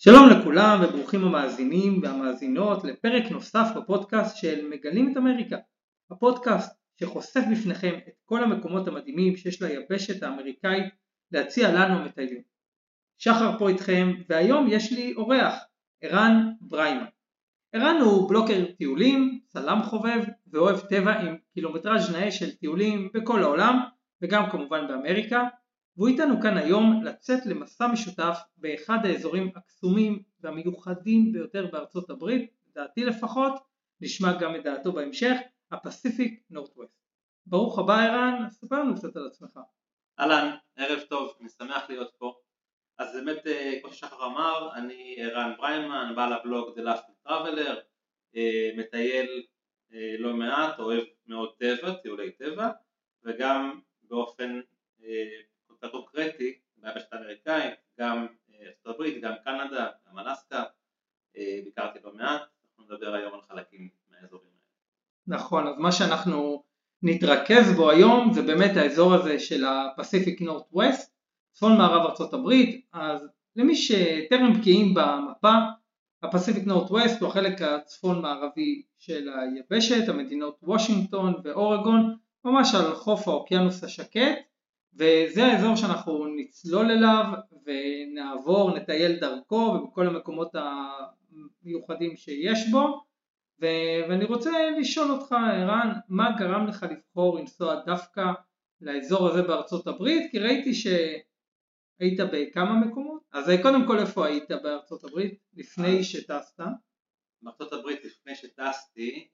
שלום לכולם וברוכים המאזינים והמאזינות לפרק נוסף בפודקאסט של מגלים את אמריקה. הפודקאסט שחושף בפניכם את כל המקומות המדהימים שיש ליבשת האמריקאית להציע לנו המטיילים. שחר פה איתכם, והיום יש לי אורח, ערן בריימן. ערן הוא בלוקר טיולים, צלם חובב ואוהב טבע עם קילומטראז' נאה של טיולים בכל העולם וגם כמובן באמריקה. והוא איתנו כאן היום לצאת למסע משותף באחד האזורים הקסומים והמיוחדים ביותר בארצות הברית, לדעתי לפחות, נשמע גם את דעתו בהמשך, הפסיפיק נורת'ווסט. ברוך הבא ערן, ספר לנו קצת על עצמך. אהלן, ערב טוב, אני שמח להיות פה. אז באמת, כמו ששחר אמר, אני ערן בריימן, בעל הבלוג The Last Traveler, מטייל לא מעט, אוהב מאוד טבע, טיולי טבע, וגם באופן קונקרטי, ביבשת האמריקאית, גם ארצות הברית, גם קנדה, גם אלסקה, ביקרתי לא מעט, אנחנו נדבר היום על חלקים מהאזורים האלה. נכון, אז מה שאנחנו נתרכז בו היום זה באמת האזור הזה של הפסיפיק נורת'ווסט, צפון מערב ארצות הברית. אז למי שטרם בקיאים במפה, הפסיפיק נורת'ווסט הוא החלק הצפון מערבי של היבשת, המדינות וושינגטון ואורגון, ממש על חוף האוקיינוס השקט, וזה האזור שאנחנו נצלול אליו ונעבור, נטייל דרכו ובכל המקומות המיוחדים שיש בו. ואני רוצה לשאול אותך ערן, מה גרם לך לבחור לנסוע דווקא לאזור הזה בארצות הברית? כי ראיתי שהיית בכמה מקומות, אז קודם כל איפה היית בארצות הברית לפני שטסת? בארצות הברית לפני שטסתי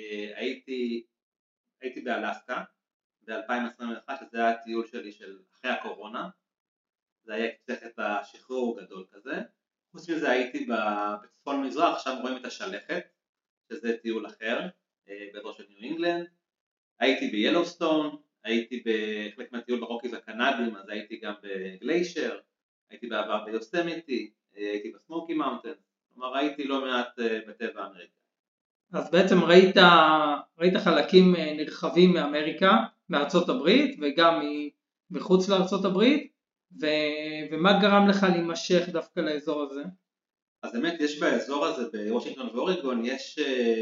הייתי באלסקה ב-2021, שזה היה הטיול שלי של אחרי הקורונה, זה היה קצת את השחרור גדול כזה. חוץ מזה הייתי בצפון מזרח, שם רואים את השלכת, שזה טיול אחר, באזור של ניו אינגלנד. הייתי ביילוסטון, הייתי בחלק מהטיול ברוקיז הקנדים, אז הייתי גם בגליישר, הייתי בעבר ביוסמיטי, הייתי בסמוקי מאונטן, כלומר הייתי לא מעט בטבע אמריקה. אז בעצם ראית חלקים נרחבים מאמריקה, מארצות הברית וגם מחוץ לארצות הברית, ומה גרם לך להימשך דווקא לאזור הזה? אז באמת יש באזור הזה בוושינגטון ואורגון יש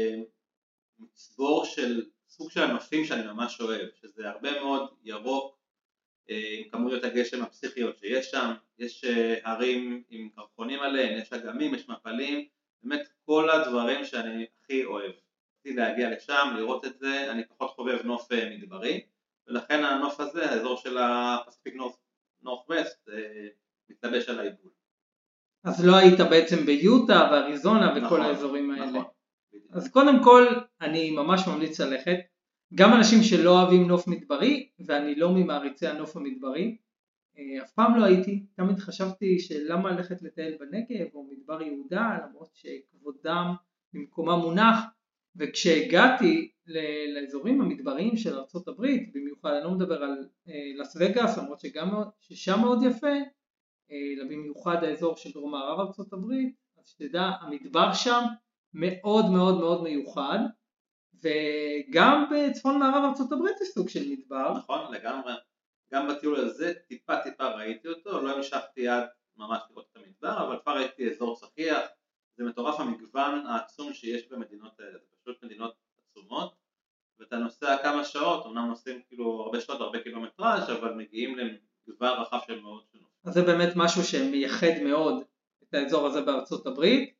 מצבור של סוג של ענפים שאני ממש אוהב, שזה הרבה מאוד ירוק עם כמויות הגשם הפסיכיות שיש שם, יש הרים עם קרחונים עליהם, יש אגמים, יש מפלים, באמת כל הדברים שאני הכי אוהב. רציתי להגיע לשם, לראות את זה, אני פחות חובב נוף מדברי, ולכן הנוף הזה, האזור של הפסיפיק נורת'ווסט, מתלבש על העיבוד. אז לא היית בעצם ביוטה ואריזונה וכל נכון, האזורים האלה. נכון. אז קודם כל אני ממש ממליץ ללכת, גם אנשים שלא אוהבים נוף מדברי, ואני לא ממעריצי הנוף המדברי, אף פעם לא הייתי, תמיד חשבתי שלמה ללכת לטייל בנגב או מדבר יהודה, למרות שכבודם במקומם מונח, וכשהגעתי לאזורים המדבריים של ארצות הברית, במיוחד אני לא מדבר על לס וגאס, למרות ששם מאוד יפה, במיוחד האזור של דרום מערב ארצות הברית, אז שתדע, המדבר שם מאוד מאוד מאוד מיוחד, וגם בצפון מערב ארצות הברית יש סוג של מדבר. נכון, לגמרי. גם בטיול הזה טיפה ראיתי אותו, לא המשכתי עד ממש לראות את המדבר, אבל כבר ראיתי אזור צחיח. זה מטורף המגוון העצום שיש במדינות האלה, זה פשוט מדינות עצומות, ואתה נוסע כמה שעות, אומנם נוסעים כאילו הרבה שעות, הרבה קילומטראז', אבל מגיעים למגוון רחב של מאוד שונות. אז זה באמת משהו שמייחד מאוד את האזור הזה בארצות הברית,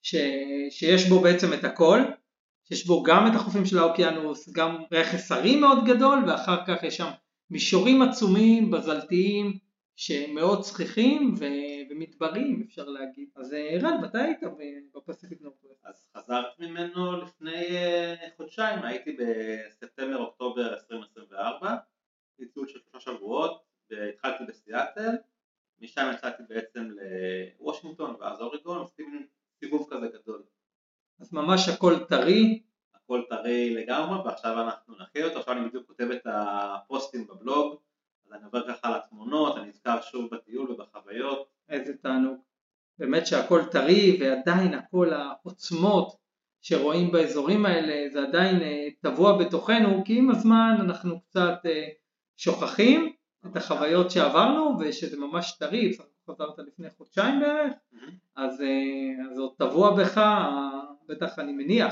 שיש בו בעצם את הכל, שיש בו גם את החופים של האוקיינוס, גם רכס הרים מאוד גדול, ואחר כך יש שם מישורים עצומים, בזלתיים, שמאוד צחיחים ומדברים אפשר להגיד. אז ערן, מתי היית בפסיפיק נורת'ווסט? אז חזרת ממנו לפני חודשיים, הייתי בספטמבר-אוקטובר 2024, טיול של 3 שבועות, התחלתי בסיאטל, משם יצאתי בעצם לוושינגטון ואז אורגון, עשיתי סיבוב כזה גדול. אז ממש הכל טרי? הכל טרי לגמרי, ועכשיו אנחנו נכיר אותו, עכשיו אני בדיוק כותב את הפוסטים בבלוג, אז אני עובר ככה על התמונות, אני אזכר שוב בטיול ובחוויות. איזה תענוג, באמת שהכל טרי, ועדיין הכל העוצמות שרואים באזורים האלה, זה עדיין טבוע בתוכנו, כי עם הזמן אנחנו קצת שוכחים את החוויות שעברנו, ושזה ממש טרי, חזרת לפני חודשיים בערך, אז עוד טבוע בך, בטח אני מניח,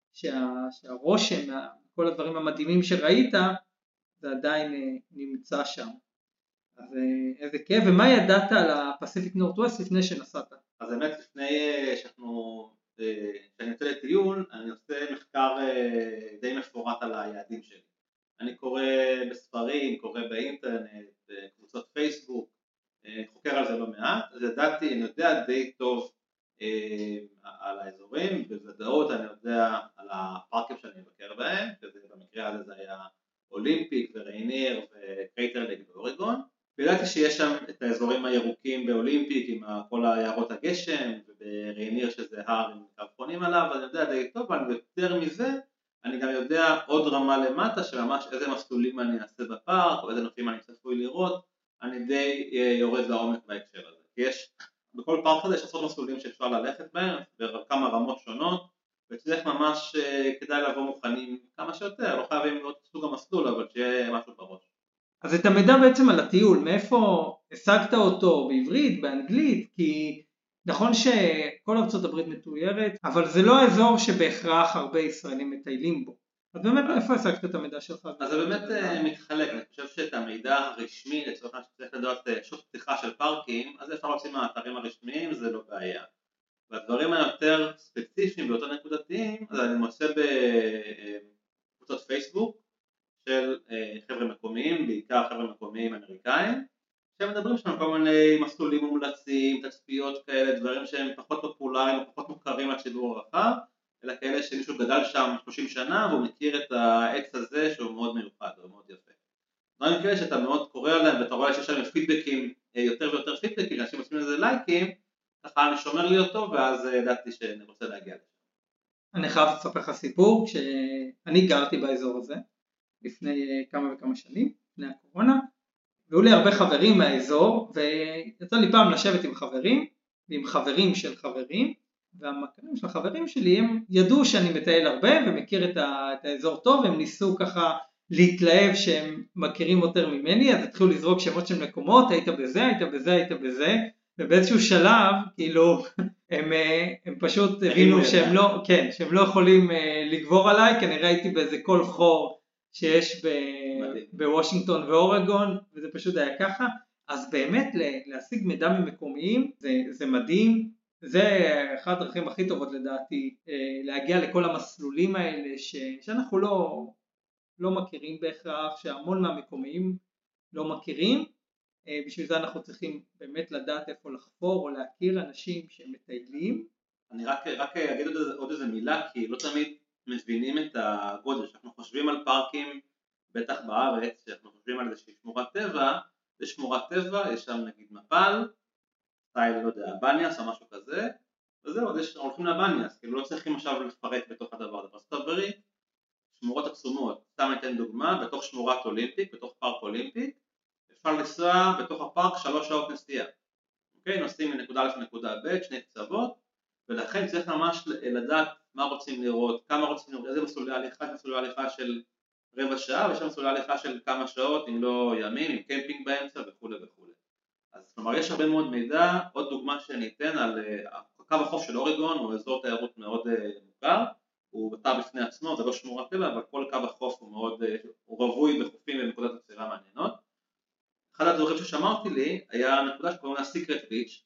שהרושם, כל הדברים המדהימים שראית, זה עדיין נמצא שם. אז איזה כיף, ומה ידעת על הפסיפיק נורת'ווסט לפני שנסעת? אז באמת לפני שאני יוצא לטיול, אני עושה מחקר די מפורט על היעדים שלי. אני קורא בספרים, קורא באינטרנט, קבוצות פייסבוק, חוקר על זה לא מעט, אז ידעתי, אני יודע די טוב על האזורים, בוודאות אני יודע על הפארקים שאני מבקר בהם, במקרה הזה זה היה אולימפיק ורייניר וקרייטר לייק באורגון, וידעתי שיש שם את האזורים הירוקים באולימפיק עם כל היערות הגשם, וברייניר שזה הר עם קרחונים עליו, אז אני יודע די טוב, אבל יותר מזה אני גם יודע עוד רמה למטה שממש איזה מסלולים אני אעשה בפארק, או איזה נופים אני צפוי לראות, אני די יורד לעומק בהקשר הזה. כי יש, בכל פארק הזה יש עשרות מסלולים שאפשר ללכת בהם, בכמה רמות שונות, וצריך ממש כדאי לבוא מוכנים כמה שיותר, לא חייבים לראות סוג המסלול, אבל שיהיה משהו בראש. אז את המידע בעצם על הטיול, מאיפה השגת אותו? בעברית, באנגלית? כי נכון שכל ארצות הברית מתוירת, אבל זה לא האזור שבהכרח הרבה ישראלים מטיילים בו. אז באמת מאיפה השגת את המידע שלך? אז זה באמת מתחלק, אני חושב שאת המידע הרשמי, לצורך שצריך לדעת שעות פתיחה של פארקים, אז אפשר להוציא מהאתרים הרשמיים, זה לא בעיה. והדברים היותר ספציפיים ויותר נקודתיים, אז אני מוצא בקבוצות פייסבוק של חבר'ה מקומיים, בעיקר חבר'ה מקומיים אמריקאים, שהם מדברים שם כל מיני מסלולים מומלצים, תצפיות כאלה, דברים שהם פחות פופולריים או פחות מוכרים לציבור הרחב, אלא כאלה שמישהו גדל שם 30 שנה והוא מכיר את העץ הזה שהוא מאוד מיוחד, הוא מאוד יפה. דברים כאלה שאתה מאוד קורא עליהם ואתה רואה שיש שם פידבקים, יותר ויותר פידבקים, אנשים עושים לזה לייקים, ככה אני שומר לי אותו ואז ידעתי שאני רוצה להגיע לזה. אני חייב לספר לך סיפור, כשאני גרתי באזור הזה לפני כמה וכמה שנים, לפני הקורונה, והיו לי הרבה חברים מהאזור, ויצא לי פעם לשבת עם חברים, ועם חברים של חברים, והמכרים של החברים שלי הם ידעו שאני מטייל הרבה ומכיר את האזור טוב, הם ניסו ככה להתלהב שהם מכירים יותר ממני, אז התחילו לזרוק שמות של מקומות, היית בזה, היית בזה, היית בזה, ובאיזשהו שלב, כאילו, הם פשוט הבינו שהם לא יכולים לגבור עליי, כנראה הייתי באיזה כל חור שיש בוושינגטון ואורגון, וזה פשוט היה ככה. אז באמת להשיג מידע ממקומיים זה מדהים, זה אחת הדרכים הכי טובות לדעתי, להגיע לכל המסלולים האלה שאנחנו לא מכירים בהכרח, שהמון מהמקומיים לא מכירים. בשביל זה אנחנו צריכים באמת לדעת איפה לחפור או להכיר אנשים שמטיילים. אני רק אגיד עוד איזה מילה, כי לא תמיד מבינים את הגודל. שאנחנו חושבים על פארקים, בטח בארץ, שאנחנו חושבים על איזושהי שמורת טבע, זה שמורת טבע, יש שם נגיד מפל, סטייל, לא יודע, בניאס או משהו כזה, וזהו, אז הולכים לבניאס, כאילו לא צריכים עכשיו לפרט בתוך הדבר הזה. בארצות הברית, שמורות עצומות, סתם ניתן דוגמה, בתוך שמורת אולימפיק, בתוך פארק אולימפיק, אפשר לנסוע בתוך הפארק 3 שעות נסיעה. אוקיי, נוסעים מנקודה א' לנקודה ב', שני קצוות, ולכן צריך ממש לדעת מה רוצים לראות, כמה רוצים לראות, איזה מסלולי הליכה, מסלולי הליכה של רבע שעה, ויש מסלולי הליכה של כמה שעות, אם לא ימים, עם קמפינג באמצע וכו' וכו'. אז כלומר יש הרבה מאוד מידע. עוד דוגמה שאני אתן על קו החוף של אורגון, הוא אזור תיירות מאוד מוכר, הוא בתא בפני עצמו, זה לא שמורת טבע, אבל כל קו החוף הוא רווי בחופים ונקודת עצירה מעניינות. אחד הדברים ששמרתי לי היה נקודה שקוראים לה סיקרט ביץ',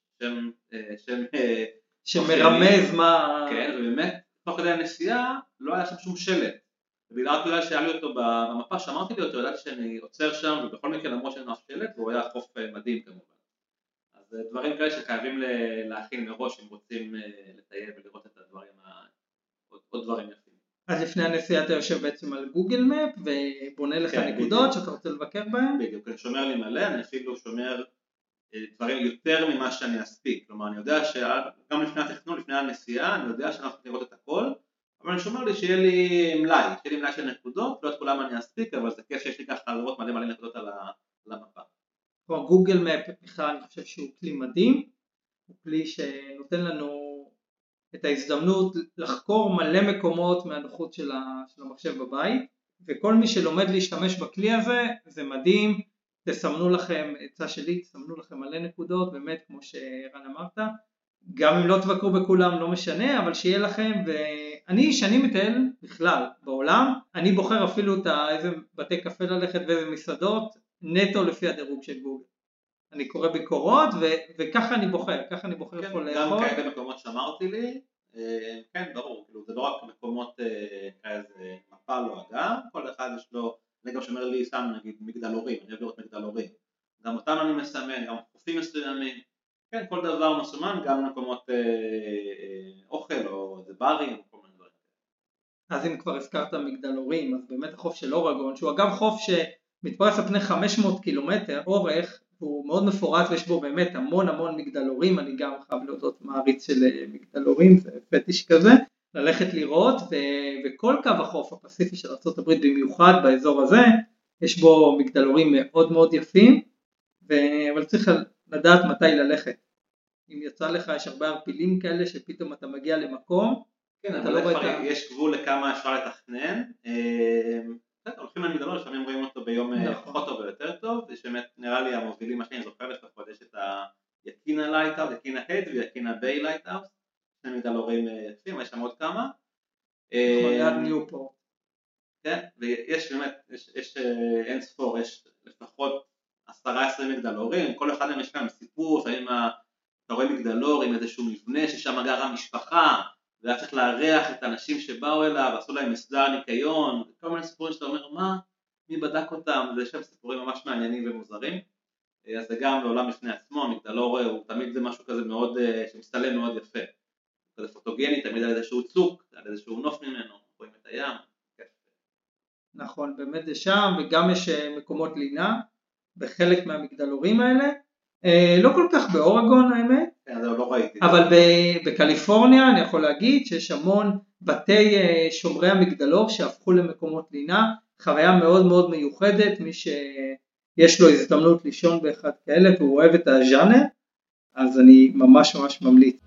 שמרמז מה... כן, ובאמת תוך כדי הנסיעה לא היה שם שום שלט, ובגלל שהיה לי אותו במפה שמרתי לי אותו, ידעתי שאני עוצר שם, ובכל מקרה למרות שאין אף שלט, והוא היה חוף מדהים כמובן. אז דברים כאלה שחייבים להכין מראש אם רוצים לטייל ולראות את הדברים, עוד דברים יפים. אז לפני הנסיעה אתה יושב בעצם על גוגל מפ ובונה לך נקודות שאתה רוצה לבקר בהן? בדיוק, אני שומר לי מלא, אני אפילו שומר דברים יותר ממה שאני אספיק, כלומר אני יודע שגם לפני התכנון, לפני הנסיעה, אני יודע שאני הולך לראות את הכל, אבל אני שומר לי שיהיה לי מלאי של נקודות, לא את כולם אני אספיק, אבל זה כיף שיש לי ככה לראות מלא נקודות על המפה. גוגל מפ בכלל אני חושב שהוא כלי מדהים, הוא כלי שנותן לנו את ההזדמנות לחקור מלא מקומות מהנוחות של המחשב בבית, וכל מי שלומד להשתמש בכלי הזה, זה מדהים. תסמנו לכם, עצה שלי, תסמנו לכם מלא נקודות, באמת כמו שרן אמרת, גם אם לא תבקרו בכולם לא משנה, אבל שיהיה לכם, ואני שנים מטייל בכלל בעולם, אני בוחר אפילו איזה בתי קפה ללכת ואיזה מסעדות, נטו לפי הדירוג של גוגל. אני קורא ביקורות וככה אני בוחר, ככה אני בוחר כן, איפה גם לאכול. כאלה מקומות שאמרתי לי, כן ברור, כאילו זה לא רק מקומות כאיזה מפה לא אגם, כל אחד יש לו, זה גם שאומר לי סתם נגיד מגדל הורים, אני אוהב לראות מגדל הורים, גם אותם אני מסמן, גם חופים מסוימים, כן כל דבר מסומן, גם מקומות אוכל או זה ברים או כל מיני דברים. אז אם כבר הזכרת מגדל הורים, אז באמת החוף של אורגון, שהוא אגב חוף שמתפרס על פני 500 קילומטר אורך, הוא מאוד מפורט ויש בו באמת המון מגדל הורים, אני גם חייב להודות מעריץ של מגדל הורים, זה פטיש כזה, ללכת לראות, וכל קו החוף הפסיפי של ארצות הברית במיוחד באזור הזה, יש בו מגדל הורים מאוד יפים, אבל צריך לדעת מתי ללכת. אם יצא לך, יש הרבה ערפילים כאלה שפתאום אתה מגיע למקום, כן, אבל יש גבול לכמה אפשר לתכנן, הולכים למגדלון, לפעמים רואים אותו ביום פחות טוב ויותר טוב, יש באמת נראה לי המובילים, מה שאני זוכר לפחות, יש את היקינה לייטהאוס, יקינה הד ויקינה ביי לייטהאוס, שני מגדלורים יפים, יש שם עוד כמה. נכון, ליד ניופורט. כן, ויש באמת, יש אין ספור, יש לפחות 10-20 מגדלורים, כל אחד מהם יש כאן סיפור, לפעמים אתה רואה מגדלור עם איזשהו מבנה ששם גרה משפחה, והיה צריך להריח את האנשים שבאו אליו, עשו להם מסדר ניקיון, כל מיני סיפורים שאתה אומר, מה? מי בדק אותם? זה שם סיפורים ממש מעניינים ומוזרים. אז זה גם בעולם לפני עצמו, המגדלור הוא תמיד זה משהו כזה מאוד, שמסתלם מאוד יפה. כזה פוטוגני, תמיד על איזשהו צוק, על איזשהו נוף ממנו, רואים את הים. נכון, באמת זה שם, וגם יש מקומות לינה בחלק מהמגדלורים האלה. לא כל כך באורגון האמת, לא ראיתי. אבל בקליפורניה אני יכול להגיד שיש המון בתי שומרי המגדלור שהפכו למקומות לינה, חוויה מאוד מיוחדת, מי שיש לו הזדמנות לישון באחד כאלה והוא אוהב את הז'אנר, אז אני ממש ממליץ.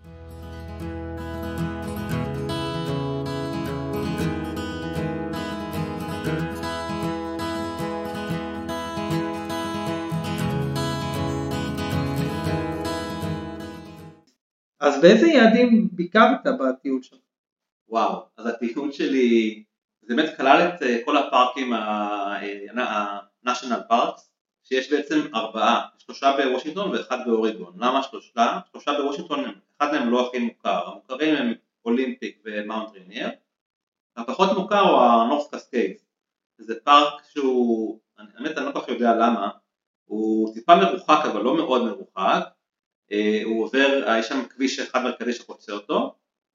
אז באיזה יעדים ביקרת בטיול שלך? וואו, אז הטיול שלי, זה באמת כלל את כל הפארקים, ה-National Parks, שיש בעצם 4, 3 בוושינגטון ואחד באוריגון. למה 3? 3 בוושינגטון, אחד מהם לא הכי מוכר, המוכרים הם אולימפיק ומאונט רייניר, הפחות מוכר הוא הנורת' קסקייד, זה פארק שהוא, אני לא כל כך יודע למה, הוא טיפה מרוחק אבל לא מאוד מרוחק, הוא עובר, יש שם כביש אחד מרכזי שחוצה אותו,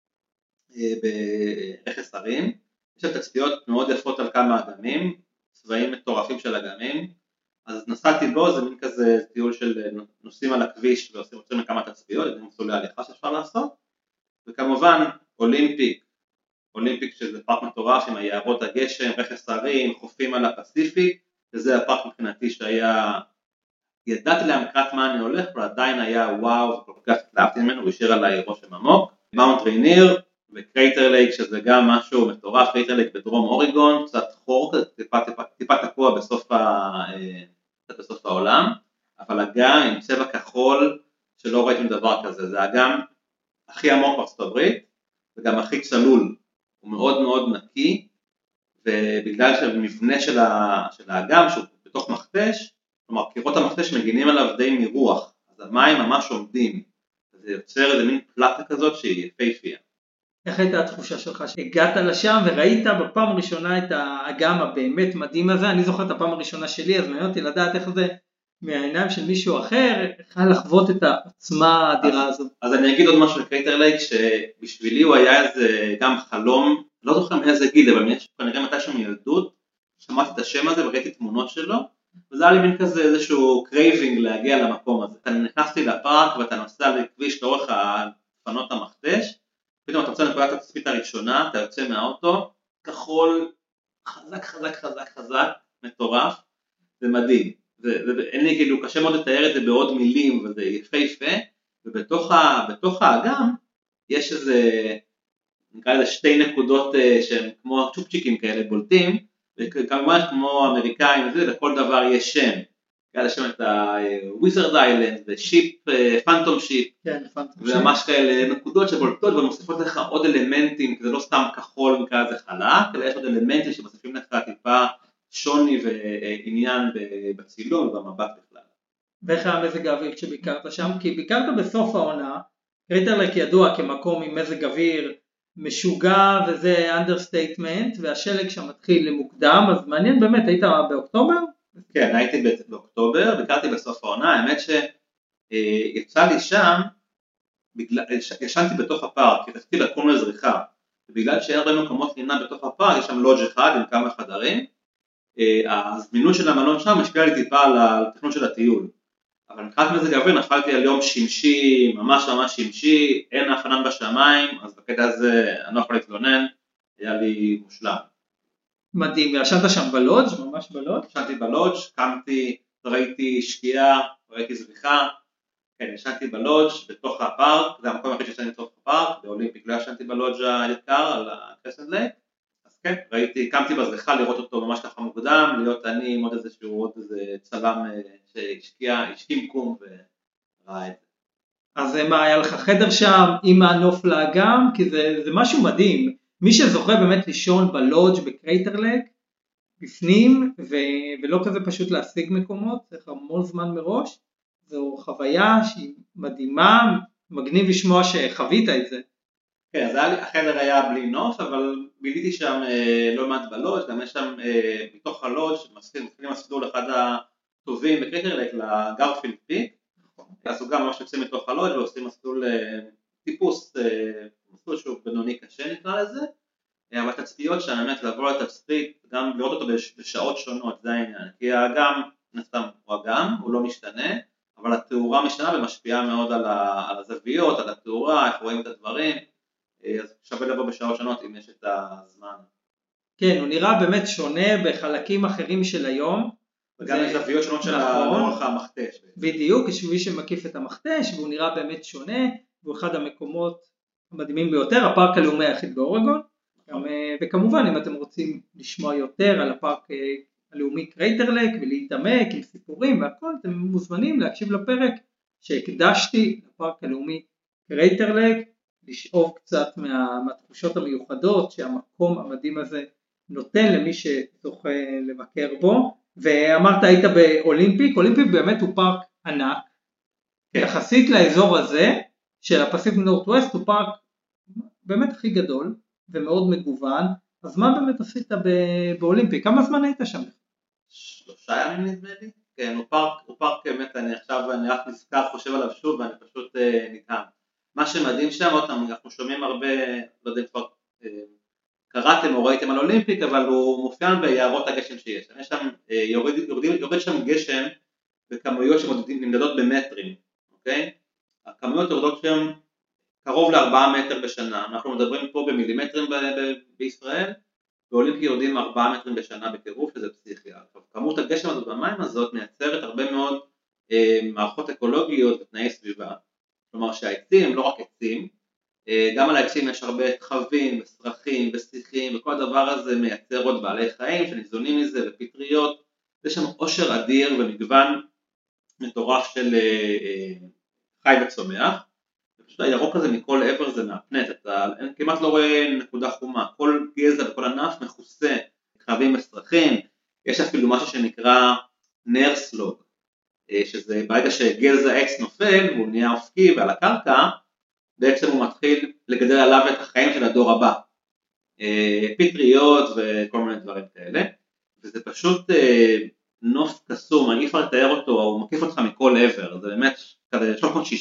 ברכס הרים, יש שם תצפיות מאוד יפות על כמה אגמים, צבעים מטורפים של אגמים, אז נסעתי בו, זה מין כזה טיול של נוסעים על הכביש ועושים כמה תצפיות, זה מסלולי הליכה שאפשר לעשות, וכמובן אולימפיק שזה פארק מטורף עם היערות הגשם, רכס הרים, חופים על הפסיפיק, וזה הפארק מבחינתי שהיה, ידעתי להמקרת מה אני הולך, אבל עדיין היה וואו, כל כך התלהבתי ממנו, הוא השאיר עליי רושם עמוק. מאונט רייניר וקרייטר לייק, שזה גם משהו מטורף, קרייטר לייק בדרום אוריגון, קצת חור, טיפה תקוע בסוף העולם, אבל אגם עם צבע כחול שלא ראיתם דבר כזה, זה אגם הכי עמוק בארצות הברית, וגם הכי צלול, הוא מאוד נקי, ובגלל שהמבנה של האגם שהוא בתוך מכתש, כלומר קירות המכתש מגינים עליו די מרוח, אז המים ממש עומדים, זה יוצר איזה מין פלטה כזאת שהיא יפהפייה. איך הייתה התחושה שלך שהגעת לשם וראית בפעם הראשונה את האגם הבאמת מדהים הזה? אני זוכר את הפעם הראשונה שלי, אז מעניין אותי לדעת איך זה מהעיניים של מישהו אחר, איך לחוות את העוצמה האדירה הזו. אז אני אגיד עוד משהו לקרייטר לייק, שבשבילי הוא היה איזה גם חלום, לא זוכר מאיזה גיל, אבל כנראה מתי שם ילדות, שמעתי את השם הזה וראיתי תמונות שלו, וזה היה לי מין כזה איזשהו קרייבינג להגיע למקום הזה. אתה נכנסתי לפארק ואתה נוסע לכביש לאורך פנות המכתש, פתאום אתה יוצא לנקודת התצפית הראשונה, אתה יוצא מהאוטו, כחול, חזק, מטורף, זה מדהים. אין לי כאילו, קשה מאוד לתאר את זה בעוד מילים, וזה יפה, ובתוך האגם יש איזה, נקרא לזה 2 נקודות שהן כמו צ'ופצ'יקים כאלה בולטים, וכמובן כמו אמריקאים, לכל דבר יש שם, היה שם את ה-Wizard Island ושיפ, פנטום שיפ, וממש כאלה נקודות שבולטות ומוסיפות לך עוד אלמנטים, כי זה לא סתם כחול נקרא זה חלק, אלא יש עוד אלמנטים שמוסיפים לך טיפה שוני ועניין בצילום ובמבט בכלל. ואיך היה מזג האוויר כשביקרת שם? כי ביקרת בסוף העונה, קרייטר לייק ידוע כמקום עם מזג אוויר משוגע וזה understatement, והשלג שם מתחיל למוקדם, אז מעניין באמת, היית באוקטובר? כן, הייתי באוקטובר, ביקרתי בסוף העונה, האמת שיצא לי שם, ישנתי בתוך הפארק, כי רציתי לקום לזריחה, ובגלל שהיה הרבה מקומות לינה בתוך הפארק, יש שם לודג' אחד עם כמה חדרים, הזמינות של המלון שם משפיעה לי טיפה על התכנון של הטיול, אבל מבחינת מזג האוויר נפלתי על יום שמשי, ממש שמשי, אין אף ענן בשמיים, אז בקטע הזה אני לא יכול להתלונן, היה לי מושלם. מדהים, וישנת שם בלודג', ממש בלודג'? ישנתי בלודג', קמתי, ראיתי שקיעה, ראיתי זריחה, כן, ישנתי בלודג' בתוך הפארק, זה המקום הכי שישנתי בתוך הפארק, באולימפיק לא ישנתי בלודג' היקר על הקרסנט לייק, אז כן, ראיתי, קמתי בזריחה לראות אותו ממש ככה מוקדם, להיות אני עם עוד איזה צלם שהשכים קום וראה את זה. אז מה, היה לך חדר שם עם הנוף לאגם? כי זה משהו מדהים. מי שזוכה באמת לישון בלודג' בקרייטר לייק, בפנים, ולא כזה פשוט להשיג מקומות, צריך המון זמן מראש, זו חוויה שהיא מדהימה, מגניב לשמוע שחווית את זה. כן, אז החדר היה בלי נוף, אבל ביליתי שם לא מעט בלודג', גם יש שם מתוך הלודג' מתחילים מסלול אחד הטובים בקרייטר לייק לגרפילד פיק, אז הוא גם ממש יוצא מתוך הלודג' ועושים מסלול טיפוס, מסלול שהוא בינוני קשה נקרא לזה, אבל תצפיות שם באמת לבוא לתצפית, גם לראות אותו בשעות שונות, זה העניין, כי האגם, נסתם הוא אגם, הוא לא משתנה, אבל התאורה משתנה ומשפיעה מאוד על הזוויות, על התאורה, איך רואים את הדברים, אז שווה לבוא בשעות שונות אם יש את הזמן. כן, הוא נראה באמת שונה בחלקים אחרים של היום. וגם יש זוויות שונות של לאורך המכתש. בדיוק, יש מי שמקיף את המכתש, והוא נראה באמת שונה, והוא אחד המקומות המדהימים ביותר, הפארק הלאומי היחיד באורגון. וכמובן אם אתם רוצים לשמוע יותר על הפארק הלאומי קרייטר לייק ולהתעמק עם סיפורים והכל, אתם מוזמנים להקשיב לפרק שהקדשתי לפארק הלאומי קרייטר לייק, לשאוב קצת מהתחושות המיוחדות שהמקום המדהים הזה נותן למי שזוכה לבקר בו. ואמרת היית באולימפיק, אולימפיק באמת הוא פארק ענק, יחסית לאזור הזה של הפסיפיק נורת'ווסט הוא פארק באמת הכי גדול ומאוד מגוון. אז מה באמת עשית באולימפיק? כמה זמן היית שם? 3 ימים נדמה לי. כן, הוא פארק באמת, אני רק נזכר, חושב עליו שוב ואני פשוט נדהם. מה שמדהים שם, אנחנו שומעים הרבה, לא יודע אם כבר קראתם או ראיתם על אולימפיק, אבל הוא מופיע ביערות הגשם שיש. יש שם, יורד שם גשם בכמויות שנמדדות במטרים, אוקיי? הכמויות יורדות שם קרוב ל4 מטר בשנה, אנחנו מדברים פה במילימטרים בישראל, באולימפי יורדים 4 מטרים בשנה בקירוב, שזה פסיכיה. כמות הגשם הזאת במים הזאת מייצרת הרבה מאוד מערכות אקולוגיות ותנאי סביבה, כלומר שהעצים הם לא רק עצים, גם על העצים יש הרבה תחבים וסרחים ושיחים, וכל הדבר הזה מייצר עוד בעלי חיים שניזונים מזה ופטריות, יש שם עושר אדיר ומגוון מטורף של חי וצומח, ופשוט הירוק הזה מכל עבר זה מהפנט, אתה כמעט לא רואה נקודה חומה, כל גזע וכל ענף מכוסה תחבים וסרחים, יש אפילו משהו שנקרא נר סלוג, שזה ברגע שגזע עץ נופל והוא נהיה אופקי ועל הקרקע, בעצם הוא מתחיל לגדל עליו את החיים של הדור הבא, פטריות וכל מיני דברים כאלה, וזה פשוט נוף קסום, אני אפשר לתאר אותו, הוא מקיף אותך מכל עבר, זה באמת כזה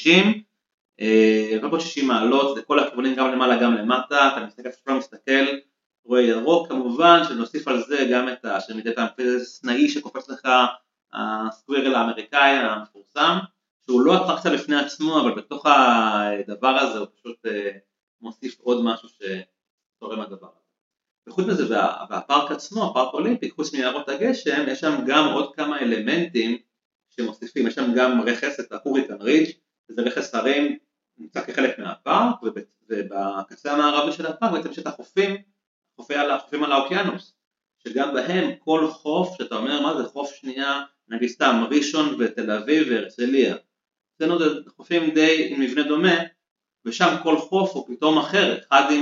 360 מעלות, זה כל הכיוונים גם למעלה גם למטה, אתה מסתכל, רואה ירוק כמובן, שנוסיף על זה גם את שמדי פעם סנאי שקופץ לך, הסקווירל האמריקאי המפורסם, שהוא לא אטרקציה בפני עצמו, אבל בתוך הדבר הזה הוא פשוט מוסיף עוד משהו שתורם לדבר הזה. וחוץ מזה, והפארק עצמו, הפארק אולימפיק, חוץ מיערות הגשם, יש שם גם עוד כמה אלמנטים שמוסיפים, יש שם גם רכס, את ההוריקן רידג', וזה רכס הרים, נמצא כחלק מהפארק, ובקצה המערבי של הפארק בעצם יש את החופים על האוקיינוס, שגם בהם כל חוף, שאתה אומר מה זה חוף שנייה, נגיד סתם ראשון ותל אביב והרצליה. אצלנו זה חופים די עם מבנה דומה, ושם כל חוף הוא פתאום אחר,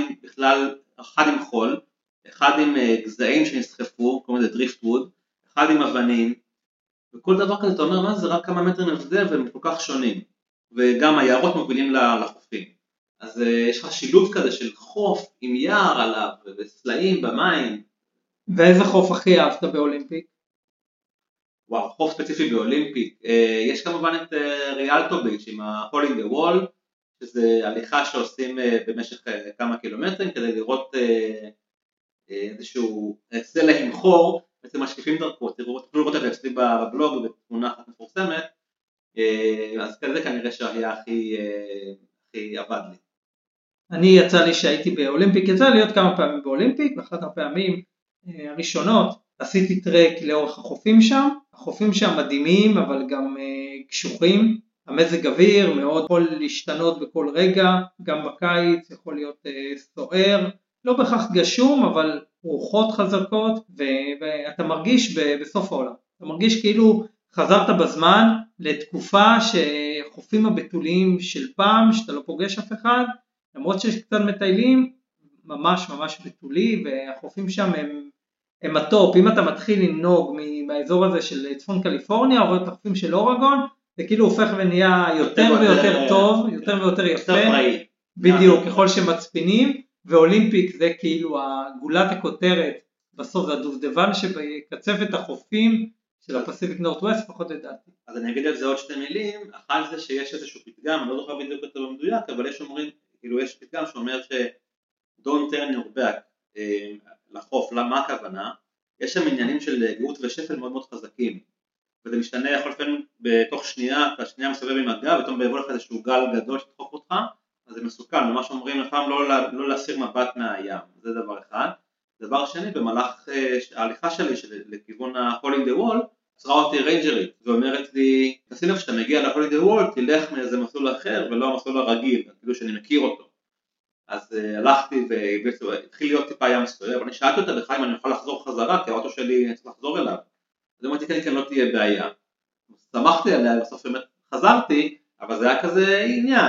אחד עם חול, אחד עם גזעים שנסחפו, כמו זה דריפטווד, אחד עם אבנים, וכל דבר כזה אתה אומר מה זה רק כמה מטרים הבדל והם כל כך שונים, וגם היערות מובילים לחופים. אז יש לך שילוב כזה של חוף עם יער עליו וסלעים במים. ואיזה חוף הכי אהבת באולימפיק? וואו, חוף ספציפי באולימפיק, יש כמובן את ריאלטו ביץ' עם ה-Hole in the Wall, שזה הליכה שעושים במשך כמה קילומטרים כדי לראות איזשהו סלע עם חור, בעצם משקיפים דרכו, תוכלו לראות את זה אצלי בבלוג בתמונה אחת מפורסמת, אז כזה כנראה שהיה הכי עבד לי. אני יצא לי שהייתי באולימפיק, יצא להיות כמה פעמים באולימפיק, ואחת הפעמים הראשונות עשיתי טרק לאורך החופים שם, החופים שם מדהימים אבל גם קשוחים, המזג אוויר מאוד יכול להשתנות בכל רגע, גם בקיץ יכול להיות סוער, לא בכך גשום אבל רוחות חזקות, ואתה מרגיש בסוף העולם, אתה מרגיש כאילו חזרת בזמן לתקופה שחופים הבתוליים של פעם, שאתה לא פוגש אף אחד, למרות שיש קצת מטיילים, ממש ממש בתולי, והחופים שם הם הטופ. אם אתה מתחיל לנהוג מהאזור הזה של צפון קליפורניה, או את החופים של אורגון, זה כאילו הופך ונהיה יותר ויותר טוב, יותר ויותר יפה, בדיוק, ככל שמצפינים, ואולימפיק זה כאילו גולת הכותרת, בסוף זה הדובדבן שבקצב את החופים של הפסיפיק נורת'ווסט, פחות לדעתי. אז אני אגיד על זה עוד שתי מילים, אחת זה שיש איזשהו פתגם, אני לא זוכר בדיוק יותר במדויק, אבל יש אומרים, כאילו יש פתגם שאומר don't turn your back לחוף, מה הכוונה? יש שם עניינים של גאות ושפל מאוד מאוד חזקים, וזה משתנה יכול לפעמים בתוך שנייה, השנייה מסובב עם הגב, ותום ביבוא לך איזשהו גל גדול שתחוף אותך, אז זה מסוכן, ממש אומרים לפעמים לא להסיר מבט מהים, זה דבר אחד. דבר שני, במהלך ההליכה שלי לכיוון ה-Hole in the Wall, עצרה אותי ריינג'רית, ואומרת לי, תשים לב שאתה מגיע ל-Hole in the Wall, תלך מאיזה מסלול אחר ולא המסלול הרגיל, כאילו שאני מכיר אותו. אז הלכתי ובעצם התחיל להיות טיפה ים סוער, ואני שאלתי אותה בכלל אם אני יכול לחזור חזרה, כי האוטו שלי צריך לחזור אליו. אז אמרתי כן, לא תהיה בעיה. שמחתי עליה, בסוף באמת חזרתי, אבל זה היה כזה עניין.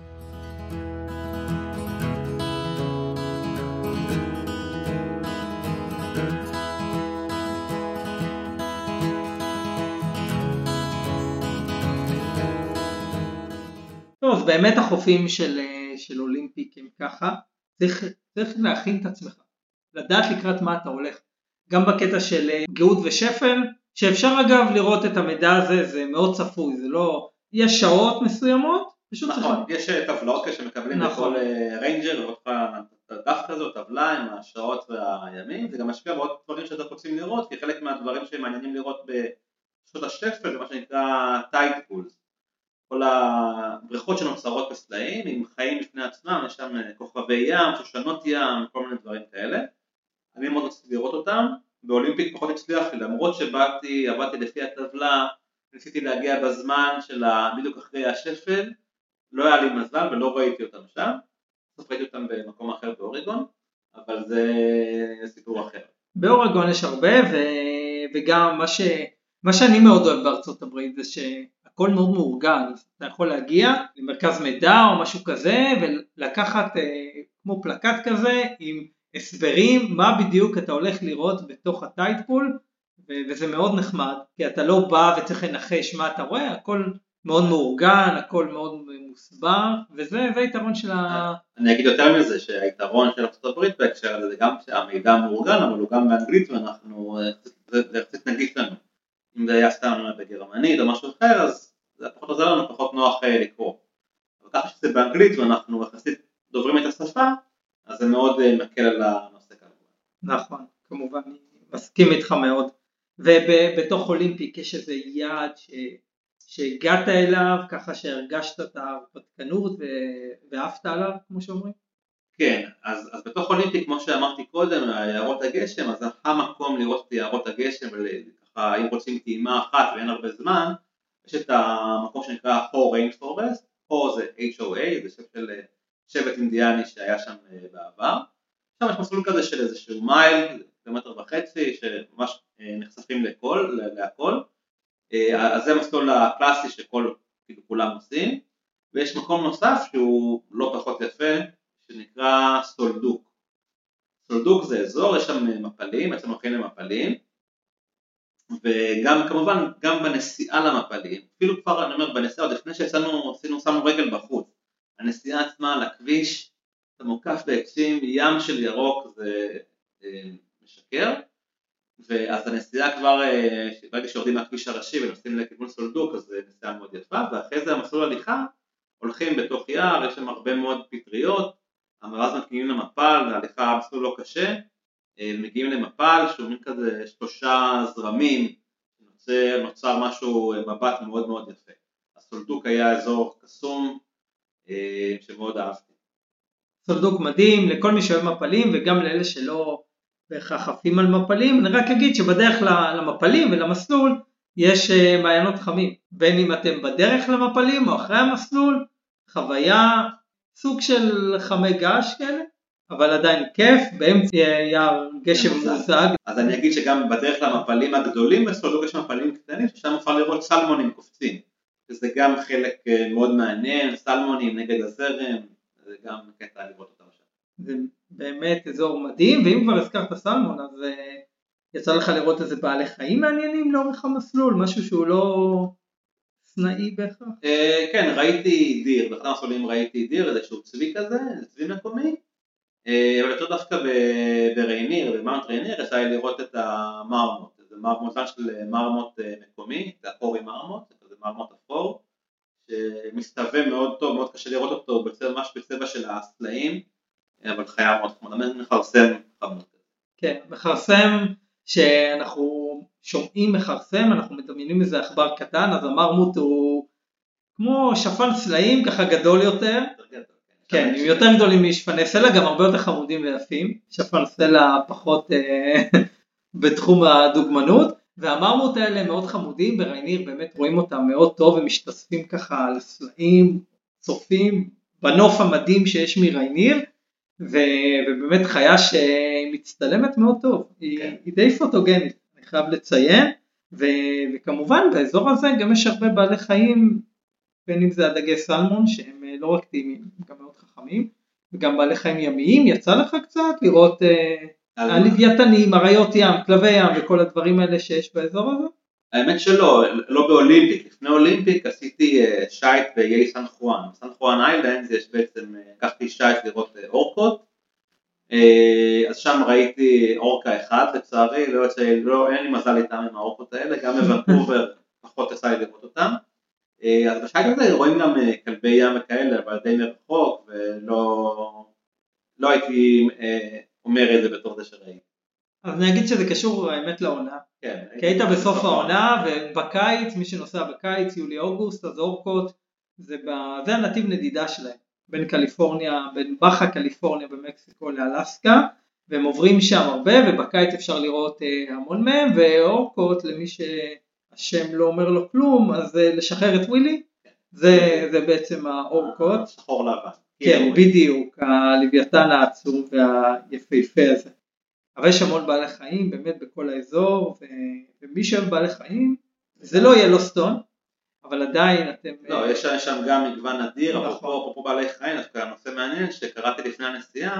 טוב, אז באמת החופים של אולימפיק הם ככה, צריך להכין את עצמך, לדעת לקראת מה אתה הולך, גם בקטע של גאות ושפל, שאפשר אגב לראות את המידע הזה, זה מאוד צפוי, זה לא, יש שעות מסוימות, פשוט נכון, יש טבלאות שמקבלים בכל ריינג'ר, או דף כזה, טבלה עם השעות והימים, זה גם משפיע בעוד דברים שאתם רוצים לראות, כי חלק מהדברים שמעניינים לראות בשעות השפל, זה מה שנקרא טייד פולס, כל הבריכות שנוצרות בסלעים, עם חיים בפני עצמם, יש שם כוכבי ים, שושנות ים, כל מיני דברים כאלה. אני מאוד רציתי לראות אותם, באולימפיק פחות הצליח לי, למרות עבדתי לפי הטבלה, ניסיתי להגיע בזמן של בדיוק אחרי השפל, לא היה לי מזל ולא ראיתי אותם שם, בסוף ראיתי אותם במקום אחר באורגון, אבל זה סיפור אחר. באורגון יש הרבה, וגם מה שאני מאוד אוהב בארצות הברית זה שהכל מאוד מאורגן, אתה יכול להגיע למרכז מידע או משהו כזה ולקחת כמו פלקט כזה עם הסברים מה בדיוק אתה הולך לראות בתוך הטיידפול, וזה מאוד נחמד כי אתה לא בא וצריך לנחש מה אתה רואה, הכל מאוד מאורגן, הכל מאוד מוסבר, וזה היתרון של אני אגיד יותר מזה שהיתרון של ארצות הברית בהקשר הזה זה גם שהמידע מאורגן, אבל הוא גם באנגלית ואנחנו, זה קצת נגיש לנו. אם זה היה סתם בגרמנית או משהו אחר, אז זה פחות עוזר לנו, פחות נוח לקרוא. אבל ככה שזה באנגלית ואנחנו יחסית דוברים את השפה, אז זה מאוד מקל על הנושא כמובן. נכון, כמובן, אני מסכים איתך מאוד. ובתוך אולימפיק יש איזה יעד שהגעת אליו, ככה שהרגשת את ההרפתקנות ואהבת עליו, כמו שאומרים? כן, אז בתוך אולימפיק, כמו שאמרתי קודם, יערות הגשם, אז המקום לראות את יערות הגשם, וככה אם רוצים טעימה אחת ואין הרבה זמן, יש את המקום שנקרא Hoh Rainforest, Hoh זה HOA, זה שבט אינדיאני שהיה שם בעבר, שם יש מסלול כזה של איזשהו מייל, 1.5 קילומטר, שממש נחשפים להכל, אז זה מסלול הקלאסי שכולם עושים, ויש מקום נוסף שהוא לא פחות יפה, שנקרא סולדוק. סולדוק זה אזור, יש שם מפלים, בעצם הולכים למפלים, וגם כמובן גם בנסיעה למפלים, אפילו כבר אני אומר בנסיעה, עוד לפני שמנו רגל בחוץ, הנסיעה עצמה על הכביש, אתה מוקף בעצים, ים של ירוק, זה משקר, ואז הנסיעה כבר, ברגע שיורדים מהכביש הראשי ונוסעים לכיוון סולדוק, אז זה נסיעה מאוד יפה, ואחרי זה המסלול הליכה, הולכים בתוך יער, יש שם הרבה מאוד פטריות, ואז מגיעים למפל, וההליכה מסלול לא קשה, מגיעים למפל, שומעים כזה 3 זרמים, נוצר משהו, מבט מאוד מאוד יפה. הסולדוק היה אזור קסום, שמאוד אהבתי. סולדוק מדהים לכל מי שאוהב מפלים, וגם לאלה שלא בהכרח עפים על מפלים. אני רק אגיד שבדרך למפלים ולמסלול, יש מעיינות חמים, בין אם אתם בדרך למפלים או אחרי המסלול, חוויה, סוג של חמי געש כאלה, אבל עדיין כיף, באמצע יער גשם מוזג. אז אני אגיד שגם בדרך למפלים הגדולים בסולדוק יש מפלים קטנים, ששם אפשר לראות סלמונים קופצים, שזה גם חלק מאוד מעניין, סלמונים נגד הזרם, זה גם קטע לראות אותם שם. זה באמת אזור מדהים, ואם כבר הזכרת סלמון, אז יצא לך לראות איזה בעלי חיים מעניינים לאורך המסלול, משהו שהוא לא סנאי בהכרח? כן, ראיתי דיר, באחד המסלולים ראיתי דיר, איזשהו צבי כזה, זה צבי מקומי, אבל יותר דווקא ברייניר, במאונט רייניר, יצא לי לראות את המרמוט, זה מוזן של מרמוט מקומי, זה אפורי מרמוט, זה מרמוט אפור, שמסתווה מאוד טוב, מאוד קשה לראות אותו, ממש בצבע של הסלעים, אבל חיה מאוד חמוד, מחרסם חמוד. כן, מחרסם, שאנחנו שומעים מחרסם, אנחנו מדמיינים איזה עכבר קטן, אז המרמוט הוא כמו שפן סלעים, ככה גדול יותר, כן, הם יותר גדולים משפני סלע, גם הרבה יותר חמודים ויפים, שפן סלע פחות בתחום הדוגמנות, והמרמוט האלה מאוד חמודים, ברייניר באמת רואים אותם מאוד טוב, הם משתספים ככה על הסלעים, צופים בנוף המדהים שיש מרייניר, ובאמת חיה שמצטלמת מאוד טוב, היא די פוטוגנית, אני חייב לציין, וכמובן באזור הזה גם יש הרבה בעלי חיים, בין אם זה הדגי סלמון שהם לא רק טעימים, הם גם מאוד חכמים, וגם בעלי חיים ימיים. יצא לך קצת לראות הלוויתנים, אריות ים, כלבי ים וכל הדברים האלה שיש באזור הזה? האמת שלא, לא באולימפיק, לפני אולימפיק עשיתי שייט באיי סן חואן, סן חואן איילנד, יש בעצם, לקחתי שייט לראות אורקות, אז שם ראיתי אורקה אחד לצערי, אין לי מזל איתם עם האורקות האלה, גם בוונקובר פחות יצא לי לראות אותם, אז בשייט הזה רואים גם כלבי ים וכאלה, אבל די מרחוק, ולא הייתי אומר את זה בתור זה שראיתי. אז אני אגיד שזה קשור האמת לעונה, כן, כי היית בסוף העונה, ובקיץ, מי שנוסע בקיץ, יולי-אוגוסט, אז אורקות, זה הנתיב נדידה שלהם, בין קליפורניה, בין בחה קליפורניה במקסיקו לאלסקה, והם עוברים שם הרבה, ובקיץ אפשר לראות המון מהם, ואורקות, למי שהשם לא אומר לו כלום, אז לשחרר את ווילי, זה בעצם האורקות. שחור לבן. כן, בדיוק, הלוויתן העצום והיפהפה הזה. אבל יש המון בעלי חיים באמת בכל האזור, ומי שאוהב בעלי חיים, זה לא ילוסטון, אבל עדיין אתם... לא, יש שם גם מגוון אדיר, אפרופו בעלי חיים, אז כאן נושא מעניין שקראתי לפני הנסיעה,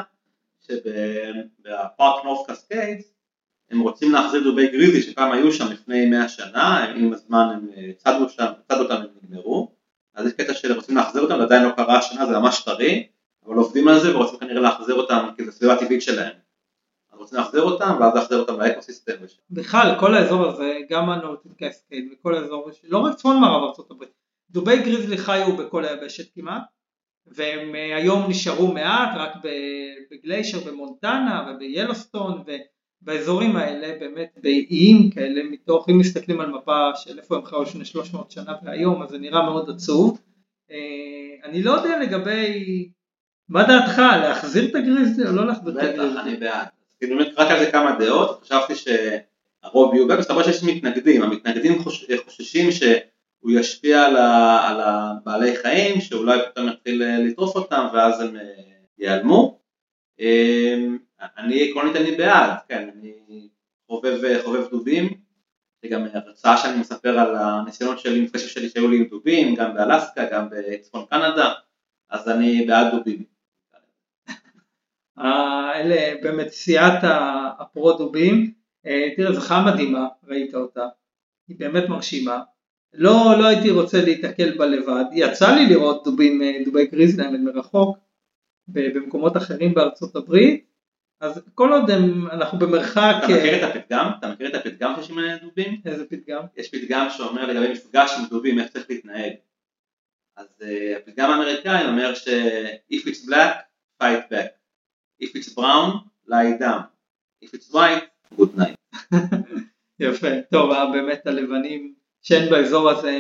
שבפארק נורת' קסקיידס, הם רוצים להחזיר דובי גריזלי שפעם היו שם לפני 100 שנה, עם הזמן הם צדו אותם, הם נגמרו, אז יש קטע של רוצים להחזיר אותם, ועדיין לא קרה השנה, זה ממש טרי, אבל עובדים על זה ורוצים כנראה להחזיר אותם, כי זו סביבה טבעית שלהם. אז רוצים להחזיר אותם, ואז להחזיר אותם לאקוסיסטם. בכלל, כל האזור הזה, גם הנורת' קסקייד, וכל האזור, לא רק צפון מערב ארצות הברית, דובי גריזלי חיו בכל היבשת כמעט, והם היום נשארו מעט, רק בגליישר, במונטנה וביילוסטון, ובאזורים האלה, באמת באיים כאלה, מתוך, אם מסתכלים על מפה של איפה הם חיו לפני 300 שנה והיום, אז זה נראה מאוד עצוב. אני לא יודע לגבי, מה דעתך, להחזיר את הגריזלי או לא להחזיר את הגריזלי? בטח, אני בעד. כאילו באמת קראתי על זה כמה דעות, חשבתי שהרוב יהיו, ומסתבר שיש מתנגדים, המתנגדים חוששים שהוא ישפיע על הבעלי חיים, שאולי פתאום יתחיל לטרוף אותם, ואז הם ייעלמו. אני עקרונית אני בעד, כן, אני חובב דובים, יש גם הרצאה שאני מספר על הניסיונות שלי, מפגשים שלי שהיו לי עם דובים, גם באלסקה, גם בצפון קנדה, אז אני בעד דובים. אלה באמת סיעת הפרו דובים, תראה, זו חיה מדהימה, ראית אותה, היא באמת מרשימה, לא הייתי רוצה להתקל בה לבד, יצא לי לראות דובי גריזלנד מרחוק, במקומות אחרים בארצות הברית, אז כל עוד אנחנו במרחק... אתה מכיר את הפתגם? אתה מכיר את הפתגם שיש עם דובים? איזה פתגם? יש פתגם שאומר לגבי מפגש עם דובים, איך צריך להתנהג. אז הפתגם האמריקאי אומר ש if it's black, fight back. If it's brown, lie down. If it's white, good night. יפה, טוב, באמת הלבנים שאין באזור הזה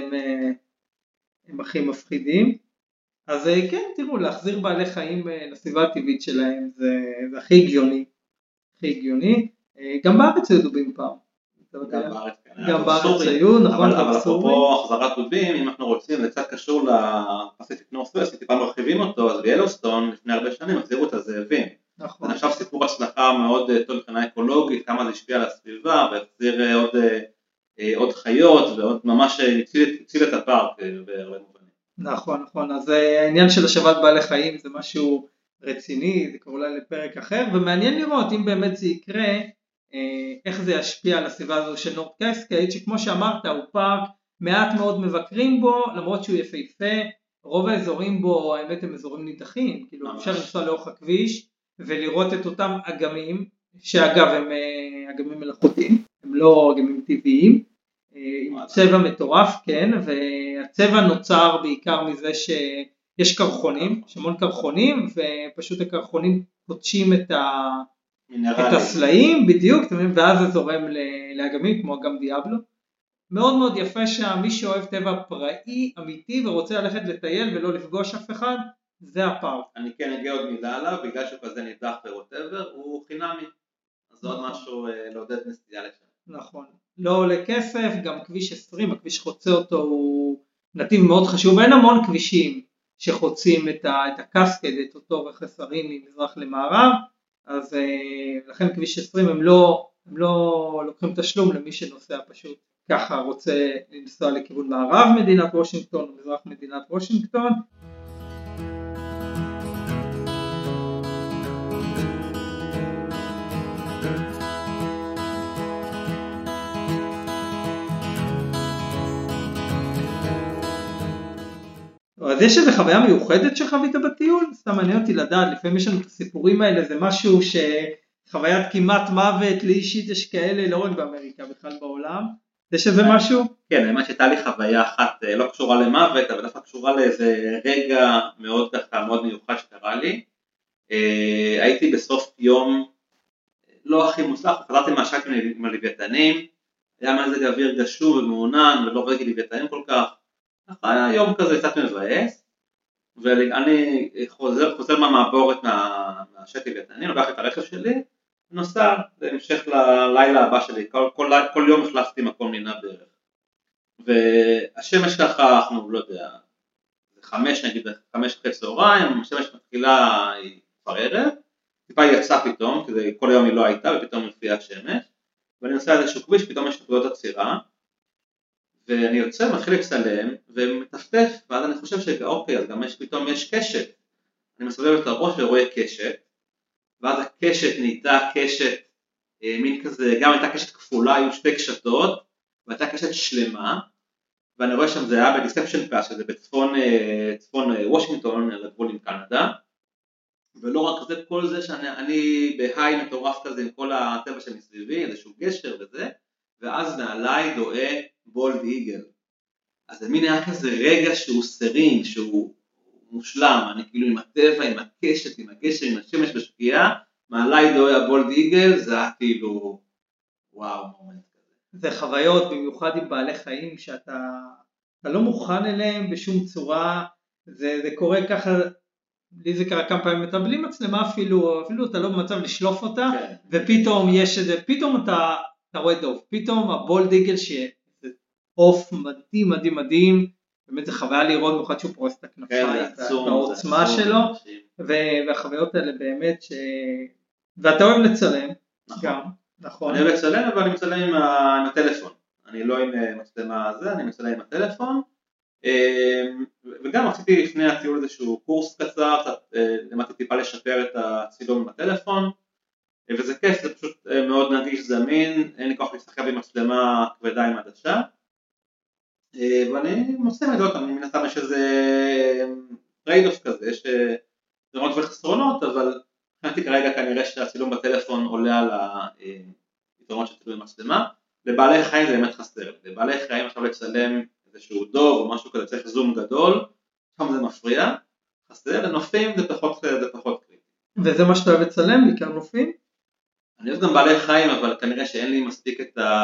הם הכי מפחידים. אז כן, תראו, להחזיר בעלי חיים לסביבה הטבעית שלהם זה הכי הגיוני. הכי הגיוני. גם בארץ היו דובים פעם. גם בארץ היו, נכון, אבל אפרופו החזרת דובים, אם אנחנו רוצים, זה קצת קשור לפסיפיק נורת'ווסט, טיפה מרחיבים אותו, אז ביילוסטון לפני הרבה שנים החזירו את הזאבים. נכון. זה נחשב סיפור הצלחה מאוד טוב מבחינה אקולוגית, כמה זה השפיע על הסביבה, והחזיר עוד חיות, ועוד ממש הציל את הפארק בהרבה מובנים. נכון, נכון, אז העניין של השבת בעלי חיים זה משהו רציני, זה קורה אולי לפרק אחר, ומעניין לראות אם באמת זה יקרה, איך זה ישפיע על הסביבה הזו של נורת' קסקייד, שכמו שאמרת הוא פארק, מעט מאוד מבקרים בו, למרות שהוא יפהפה, רוב האזורים בו האמת הם אזורים נידחים, כאילו אפשר לנסוע לאורך הכביש, ולראות את אותם אגמים, שאגב הם אגמים מלאכותיים, הם לא אגמים טבעיים, עם צבע מטורף, כן, והצבע נוצר בעיקר מזה שיש קרחונים, יש המון קרחונים, ופשוט הקרחונים פותשים את הסלעים, בדיוק, ואז זה זורם לאגמים, כמו אגם דיאבלו. מאוד מאוד יפה שמי שאוהב טבע פראי, אמיתי, ורוצה ללכת לטייל ולא לפגוש אף אחד, זה הפארק. אני כן אגיע עוד מילה עליו, בגלל שהוא כזה נידח וווטאבר, הוא חינמי, אז זה עוד משהו לעודד נסיעה לשם. נכון. לא עולה כסף, גם כביש 20, הכביש חוצה אותו הוא נתיב מאוד חשוב, אין המון כבישים שחוצים את הקסקד, את אותו רכס הרים ממזרח למערב, אז לכן כביש 20 הם לא לוקחים תשלום למי שנוסע פשוט ככה רוצה לנסוע לכיוון מערב מדינת וושינגטון או מזרח מדינת וושינגטון. אז יש איזו חוויה מיוחדת שחווית בטיול? סתם מעניין אותי לדעת, לפעמים יש לנו את הסיפורים האלה, זה משהו שחוויית כמעט מוות, לי אישית יש כאלה, לא רק באמריקה, בכלל בעולם. יש איזה משהו? כן, האמת שהייתה לי חוויה אחת, לא קשורה למוות, אבל דווקא קשורה לאיזה רגע מאוד ככה, מאוד מיוחד שקרה לי. הייתי בסוף יום לא הכי מוצלח, חזרתי מהשייט עם הלוויתנים, היה מזג אוויר גשום ומעונן, ולא ראיתי לוויתנים כל כך. היה יום כזה קצת מבאס, ואני חוזר מהמעבורת מהשייט לוויתנים, לוקח את הרכב שלי, נוסע להמשך ללילה הבא שלי, כל יום החלפתי מקום לינה בערך. והשמש ככה, אנחנו לא יודע, 5 אחרי צהריים, השמש מתחילה היא כבר ערב, טיפה היא יצאה פתאום, כי כל היום היא לא הייתה, ופתאום מופיעה השמש, ואני נוסע איזשהו כביש, פתאום יש נקודות עצירה, ואני יוצא, מתחיל לצלם, ומטפטף, ואז אני חושב שאוקיי, אז גם פתאום יש קשת, אני מסובב את הראש ורואה קשת, ואז הקשת נהייתה קשת, מין כזה, גם הייתה קשת כפולה, היו 2 קשתות, והייתה קשת שלמה, ואני רואה שם זה היה בדיספשן פאס, שזה בצפון וושינגטון, לגבול עם קנדה, ולא רק זה, כל זה שאני בהיי מטורף כזה עם כל הטבע שמסביבי, איזשהו גשר וזה, ואז מעליי דועה בולד איגל. אז זה מין היה כזה רגע שהוא סרין, שהוא מושלם, אני כאילו עם הטבע, עם הקשת, עם הגשר, עם השמש בשקיעה, מעליי דועה בולד איגל, זה היה כאילו וואו מומנט כזה. זה חוויות במיוחד עם בעלי חיים שאתה לא מוכן אליהם בשום צורה, זה קורה ככה, לי זה קרה כמה פעמים, אתה בלי מצלמה אפילו אתה לא במצב לשלוף אותה, כן. ופתאום יש את זה, פתאום אתה רואה דוב, פתאום הבולד איגל שזה עוף מדהים מדהים מדהים, באמת זה חוויה לראות במיוחד שהוא פורס את הכנפיים, העוצמה שלו, והחוויות האלה באמת ואתה אוהב לצלם, נכון. גם, נכון. אני אוהב לצלם, אבל אני מצלם עם הטלפון, אני לא עם מצלמה הזה, אני מצלם עם הטלפון, וגם עשיתי לפני הטיול איזשהו קורס קצר, למדתי טיפה לשפר את הצילום עם הטלפון, וזה כיף, זה פשוט מאוד נגיש, זמין, אין לי כוח להסתכל במצלמה כבדה עם עדשה, ואני מוצא מדעות, אני מנסה יש איזה טרייד-אוף כזה, יש יתרונות וחסרונות, אבל מבחינתי כרגע כנראה שהצילום בטלפון עולה על היתרונות של צילום במצלמה, לבעלי חיים זה באמת חסר, לבעלי חיים עכשיו לצלם איזשהו דוב או משהו כזה, צריך זום גדול, שם זה מפריע, חסר, לנופים זה פחות קריטי. וזה מה שאתה אוהב לצלם, בעיקר נופים? אני אוהב גם בעלי חיים, אבל כנראה שאין לי מספיק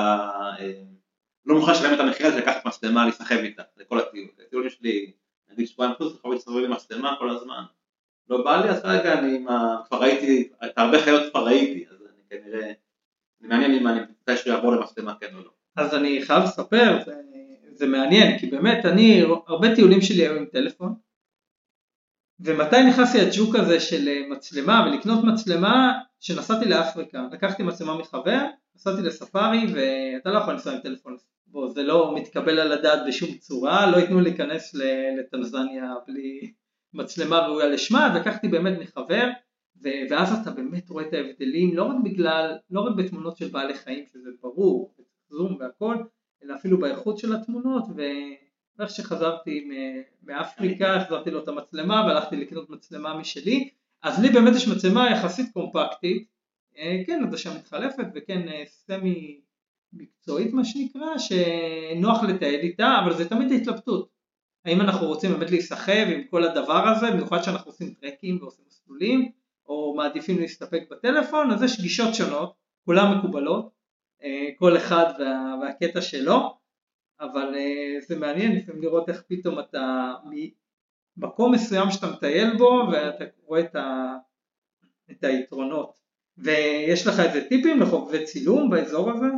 לא מוכן לשלם את המחיר הזה לקחת מצלמה להסחב איתה, לכל הטיול. הטיולים שלי, נגיד שבועיים פלוס, יכול להסתובב עם מצלמה כל הזמן. לא בא לי, אז רגע, כבר ראיתי, את הרבה חיות כבר ראיתי, אז אני כנראה, אני מעניין אם אני מתכוון שיעבור למצלמה כן או לא. אז אני חייב לספר, זה מעניין, כי באמת הרבה טיולים שלי היו עם טלפון, ומתי נכנסתי לג'וק הזה של מצלמה, ולקנות מצלמה שנסעתי לאפריקה, לקחתי מצלמה מחבר, נסעתי לספארי, ואתה לא יכול לנסוע עם טלפון, בוא, זה לא מתקבל על הדעת בשום צורה, לא ייתנו להיכנס לטנזניה בלי מצלמה ראויה לשמה, לקחתי באמת מחבר, ואז אתה באמת רואה את ההבדלים, לא רק בתמונות של בעלי חיים, שזה ברור, זום והכל, אלא אפילו באיכות של התמונות, ואיך שחזרתי מאפריקה, החזרתי לו את המצלמה, והלכתי לקנות מצלמה משלי, אז לי באמת יש מצלמה יחסית קומפקטית, כן, עדשה מתחלפת, וכן סמי מקצועית מה שנקרא, שנוח לטייל איתה, אבל זה תמיד ההתלבטות. האם אנחנו רוצים באמת להיסחב עם כל הדבר הזה, במיוחד שאנחנו עושים טרקים ועושים מסלולים, או מעדיפים להסתפק בטלפון, אז יש גישות שונות, כולן מקובלות, כל אחד והקטע שלו, אבל זה מעניין לפעמים לראות איך פתאום אתה ממקום מסוים שאתה מטייל בו, ואתה רואה את היתרונות. ויש לך איזה טיפים לחובבי צילום באזור הזה?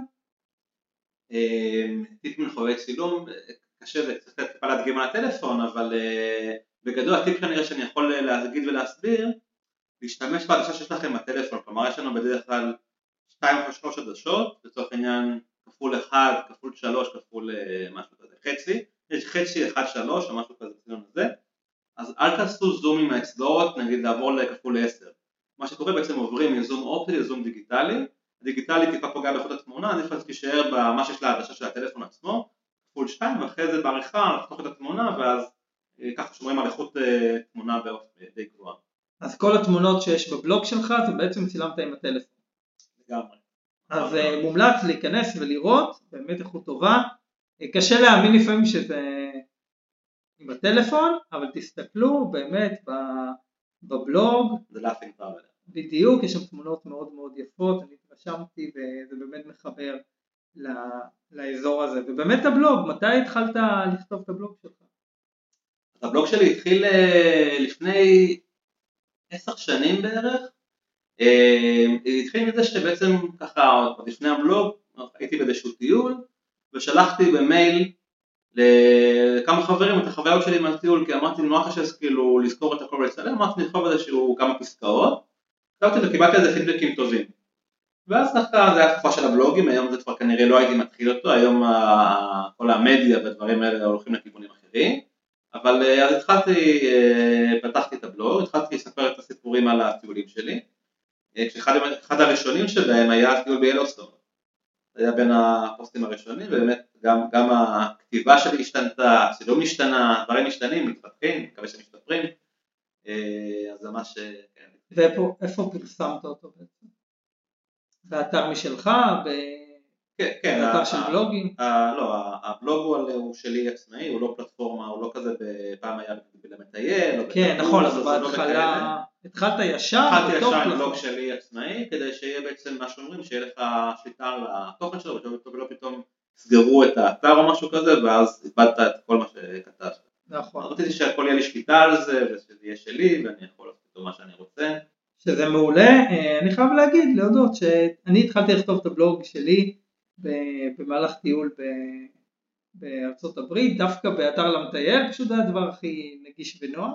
טיפים לחובבי צילום, קשה זה קצת טיפה להדגים על הטלפון, אבל בגדול הטיפ כנראה שאני יכול להגיד ולהסביר, להשתמש בעדשה שיש לכם בטלפון, כלומר יש לנו בדרך כלל 2 או 3 עדשות, לצורך עניין כפול 1, כפול 3, כפול משהו כזה, חצי, יש חצי 1, 3 או משהו כזה בסגנון הזה, אז אל תעשו זום עם האצבעות, נגיד לעבור לכפול 10, מה שקורה בעצם עוברים מזום אופטי לזום דיגיטלי, הדיגיטלי טיפה פוגע באיכות התמונה, אני יכול להישאר במה שיש לעדשה של הטלפון עצמו, כפול 2 ואחרי זה בעריכה לחתוך את התמונה ואז ככה שומרים על איכות תמונה באופן די גבוהה. אז כל התמונות שיש בבלוג שלך זה בעצם צילמת עם הטלפון. לגמרי. אז מומלץ להיכנס ולראות, באמת איכות טובה. קשה להאמין לפעמים שזה עם הטלפון, אבל תסתכלו באמת בבלוג. זה laughing traveler. בדיוק, יש שם תמונות מאוד מאוד יפות, אני התרשמתי וזה באמת מחבר לאזור הזה. ובאמת הבלוג, מתי התחלת לכתוב את הבלוג שלך? הבלוג שלי התחיל לפני 10 שנים בערך, התחיל מזה שבעצם ככה עוד לפני הבלוג הייתי באיזשהו טיול ושלחתי במייל לכמה חברים את החוויות שלי מהטיול, כי אמרתי נורא קשה כאילו לזכור את הכל ולצלם, אמרתי לכתוב איזשהו כמה פסקאות, כתבתי וקיבלתי איזה פידבקים טובים, ואז ככה זה היה תקופה של הבלוגים, היום זה כבר כנראה לא הייתי מתחיל אותו, היום כל המדיה והדברים האלה הולכים לכיוונים אחרים, אבל אז פתחתי את הבלוג, התחלתי לספר את הסיפורים על הטיולים שלי, אחד הראשונים שבהם היה טיול ביילוסטון, זה היה בין הפוסטים הראשונים, ובאמת גם הכתיבה שלי השתנתה, הצילום השתנה, דברים משתנים, מתפתחים, מקווה שמשתפרים, אז זה ממש... ואיפה פרסמת אותו בעצם? באתר משלך? כן, באתר של בלוגים? לא, הבלוג הוא שלי עצמאי, הוא לא פלטפורמה, הוא לא כזה פעם היה למטייל. כן, נכון, אז בהתחלה התחלת ישר עם בלוג שלי עצמאי, כדי שיהיה בעצם מה שאומרים, שיהיה לך שליטה על התוכן שלו, ולא פתאום סגרו את האתר או משהו כזה, ואז איבדת את כל מה שכתבת. נכון. רציתי שהכל יהיה לי שליטה על זה, ושזה יהיה שלי, ואני יכול לעשות אותו מה שאני רוצה. שזה מעולה, אני חייב להודות שאני התחלתי לכתוב את הבלוג שלי במהלך טיול בארצות הברית, דווקא באתר למטייל, פשוט זה הדבר הכי נגיש ונוח,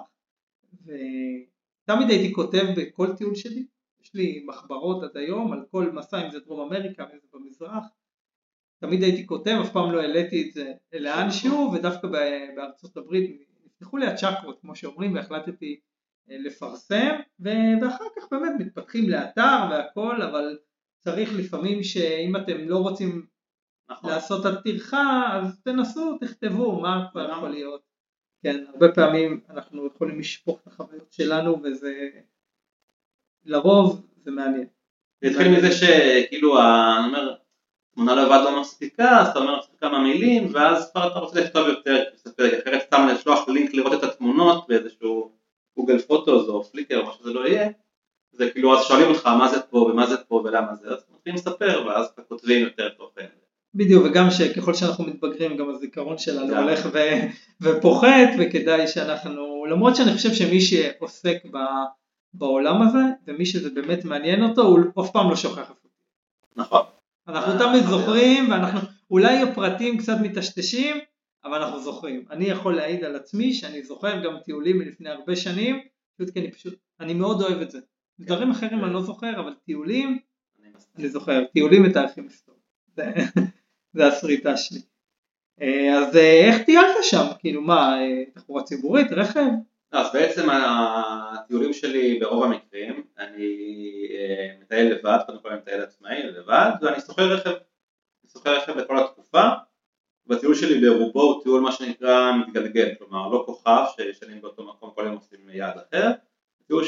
ותמיד הייתי כותב בכל טיול שלי, יש לי מחברות עד היום על כל מסע, אם זה דרום אמריקה, אם זה במזרח, תמיד הייתי כותב, אף פעם לא העליתי את זה לאנשהו, ודווקא בארצות הברית נפתחו לי הצ'קרות, כמו שאומרים, והחלטתי לפרסם, ואחר כך באמת מתפתחים לאתר והכל, אבל צריך לפעמים שאם אתם לא רוצים לעשות את הטרחה, אז תנסו, תכתבו, מה כבר יכול להיות. כן, הרבה פעמים אנחנו יכולים לשפוך את החוויות שלנו, וזה, לרוב זה מעניין. זה התחיל מזה שכאילו, אני אומר, תמונה לבד לא מספיקה, אז אתה אומר מספיק כמה מילים, ואז כבר אתה רוצה לכתוב יותר, אחרת סתם לשלוח לינק לראות את התמונות באיזשהו גוגל פוטוס או פליקר או מה שזה לא יהיה, זה כאילו אז שואלים אותך מה זה פה ומה זה פה ולמה זה, אז מתחילים לספר ואז אתה כותבים יותר תוכן. בדיוק, וגם שככל שאנחנו מתבגרים גם הזיכרון שלנו הולך ופוחת, וכדאי שאנחנו, למרות שאני חושב שמי שעוסק בעולם הזה, ומי שזה באמת מעניין אותו, הוא אף פעם לא שוכח. נכון. אנחנו תמיד זוכרים, ואנחנו, אולי הפרטים קצת מטשטשים, אבל אנחנו זוכרים. אני יכול להעיד על עצמי שאני זוכר גם טיולים מלפני הרבה שנים, אני מאוד אוהב את זה. דברים אחרים אני לא זוכר, אבל טיולים, אני זוכר. טיולים ותאריכים היסטוריים. זה הסריטה שלי. אז איך טיילת שם? כאילו מה, תחבורה ציבורית, רכב? אז בעצם הטיולים שלי ברוב המקרים, אני מטייל לבד, קודם כל אני מטייל עצמאי לבד, ואני שוכר רכב לכל התקופה, והטיול שלי ברובו הוא טיול מה שנקרא מתגלגל, כלומר לא כוכב ששנים באותו מקום, כל יום עושים יעד אחר, טיול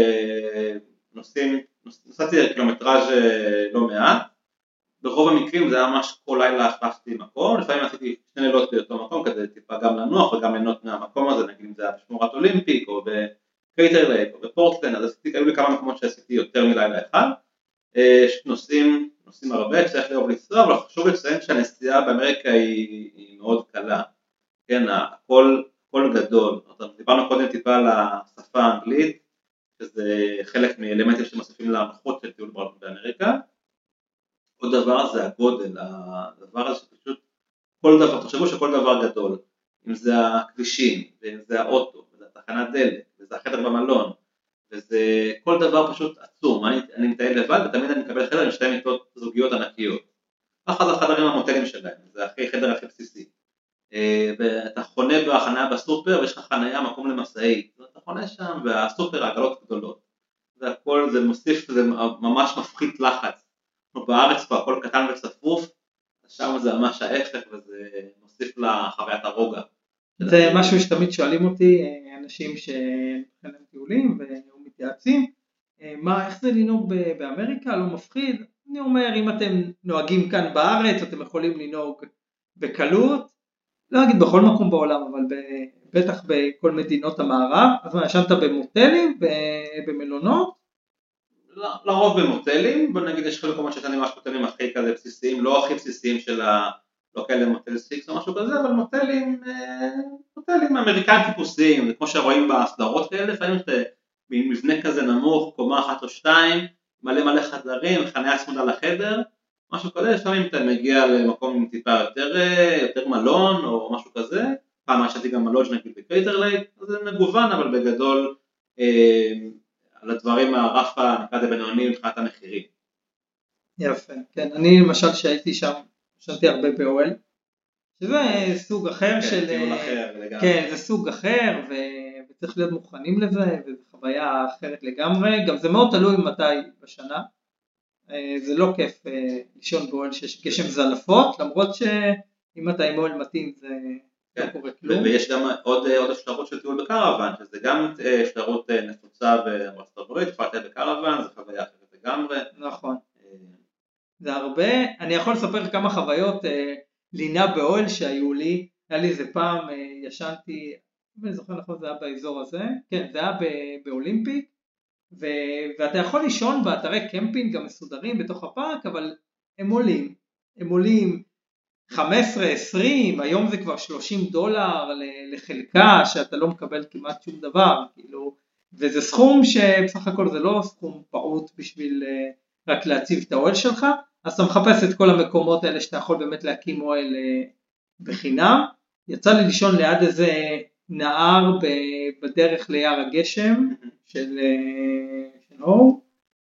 נסעתי קילומטראז' לא מעט, ברוב המקרים זה היה ממש כל לילה הפכתי מקום, לפעמים עשיתי 2 לילות באותו מקום כדי טיפה גם לנוח וגם ליהנות מהמקום הזה, נגיד אם זה היה בשמורת אולימפיק או בקרייטר לייק או בפורטלנד, אז היו לי כמה מקומות שעשיתי יותר מלילה אחד, נוסעים הרבה, צריך לאהוב לנסוע, אבל חשוב לציין שהנסיעה באמריקה היא מאוד קלה, כן, הכל גדול, דיברנו קודם טיפה על השפה האנגלית, שזה חלק מאלמנטים שמוסיפים להנחות של טיול באמריקה, עוד דבר זה הגודל, הדבר הזה שפשוט כל דבר, תחשבו שכל דבר גדול, אם זה הכבישים, ואם זה האוטו, וזה תחנת דלק, וזה החדר במלון, וזה כל דבר פשוט עצום, אני מטייל לבד ותמיד אני מקבל חדר עם 2 מיטות זוגיות ענקיות, אחד החדרים המוטלים שלהם, זה החדר הכי בסיסי, ואתה חונה בחניה בסופר ויש לך חניה מקום למסעית, אתה חונה שם והסופר העגלות גדולות, והכל זה מוסיף, זה ממש מפחית לחץ, בארץ פה הכל קטן וצפוף, שם זה ממש ההפך וזה מוסיף לחוויית הרוגע. זה משהו שתמיד שואלים אותי, אנשים שנתחילים טיולים ומתייעצים, איך זה לנהוג באמריקה, לא מפחיד? אני אומר, אם אתם נוהגים כאן בארץ, אתם יכולים לנהוג בקלות, לא אגיד בכל מקום בעולם, אבל בטח בכל מדינות המערב, אז מה, ישנת במוטלים, במלונות? לרוב במוטלים, בוא נגיד יש חלק ממש שאני ממש מוטלים הכי כזה בסיסיים, לא הכי בסיסיים של לא כאלה מוטל ספיקס או משהו כזה, אבל מוטלים אמריקאים טיפוסיים, כמו שרואים בסדרות כאלה, לפעמים מבנה כזה נמוך, קומה 1 או 2, מלא חדרים, חניה צמודה לחדר, משהו כזה, לפעמים אתה מגיע למקום עם טיפה יותר מלון או משהו כזה, פעם ראיתי גם מלון שנגיד בקרייטר לייק, זה מגוון אבל בגדול על הדברים הרף נקרא זה בינוני מבחינת המחירים. יפה, כן, אני למשל שהייתי שם, ישנתי הרבה באוהל, שזה סוג אחר של, כן, זה סוג אחר וצריך להיות מוכנים לזה, וזו חוויה אחרת לגמרי, גם זה מאוד תלוי מתי בשנה, זה לא כיף לישון באוהל שיש גשם זלפות, למרות שאם אתה עם אוהל מתאים זה לא קורה כלום. ויש גם עוד אפשרות של טיול בקרוון, שזה גם אפשרות נפוצה בארצות הברית, פרטי בקרוון, זה חוויה אחרת לגמרי. נכון. זה הרבה, אני יכול לספר כמה חוויות לינה באוהל שהיו לי, היה לי איזה פעם, ישנתי, אני זוכר נכון זה היה באזור הזה, כן זה היה באולימפיק, ואתה יכול לישון באתרי קמפינג גם מסודרים בתוך הפארק, אבל הם עולים 15-20, היום זה כבר $30 לחלקה, שאתה לא מקבל כמעט שום דבר, כאילו, וזה סכום שבסך הכל זה לא סכום פעוט בשביל רק להציב את האוהל שלך, אז אתה מחפש את כל המקומות האלה שאתה יכול באמת להקים אוהל בחינם. יצא לי לישון ליד איזה נהר בדרך ליער הגשם של אור,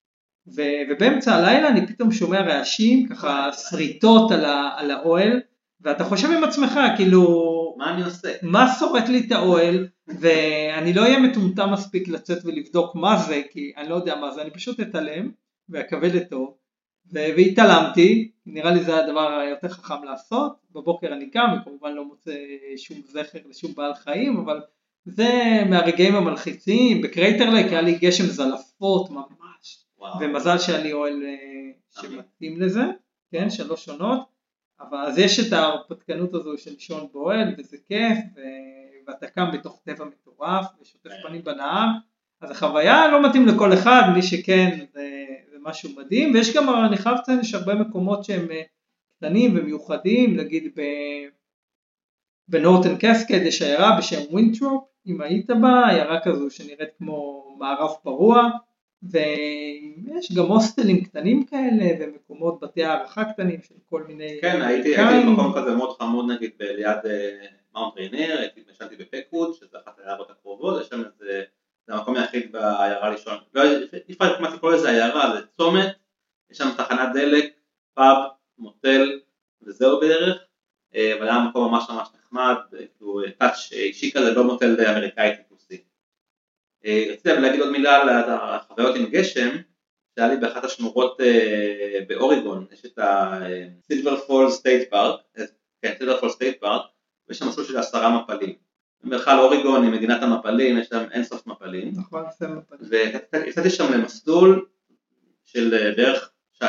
ובאמצע הלילה אני פתאום שומע רעשים, ככה שריטות על האוהל, ואתה חושב עם עצמך, כאילו, מה אני עושה? מה שורט לי את האוהל, ואני לא אהיה מטומטם מספיק לצאת ולבדוק מה זה, כי אני לא יודע מה זה, אני פשוט אתעלם, ואקבל את טוב, והתעלמתי, נראה לי זה הדבר היותר חכם לעשות, בבוקר אני קם, וכמובן לא מוצא שום זכר לשום בעל חיים, אבל זה מהרגעים המלחיצים, בקרייטר לייק היה לי גשם זלפות ממש, ומזל שהיה לי אוהל שמתאים לזה, כן, 3 עונות, אבל אז יש את ההרפתקנות הזו של לישון באוהל, וזה כיף, ואתה קם בתוך טבע מטורף, ושוטף פנים בנהר, אז החוויה לא מתאים לכל אחד, מי שכן זה משהו מדהים, ויש גם, אני חייב לציין, יש הרבה מקומות שהם קטנים ומיוחדים, נגיד בנורטן קסקד יש עיירה בשם ווינטרופ, אם היית בה, עיירה כזו שנראית כמו מערב פרוע, ויש גם הוסטלים קטנים כאלה, ומקומות בתי הערכה קטנים של כל מיני... כן, הייתי במקום כזה מאוד חמוד, נגיד ליד מאונט ריינר, נשאלתי בפקווד, שזה אחת העיירות הקרובות, יש שם איזה, זה המקום היחיד בעיירה לישון, אי אפשר כמעט לקרוא לזה עיירה, זה צומת, יש שם תחנת דלק, פאב, מוטל, וזהו בערך, אבל היה מקום ממש ממש נחמד, טאץ' אישי כזה, לא מוטל אמריקאי טיפוסי. רציתי להגיד עוד מילה על החוויות עם גשם, שהיה לי באחת השמורות באוריגון, יש את ה-Silver Falls State Park, כן, Silver Falls State Park, ויש שם מסלול של 10 מפלים. במרחל אוריגון היא מדינת המפלים, יש שם אינסוף מפלים. נכון, זה מפלים. ויצאתי שם למסלול של בערך 2.5-3,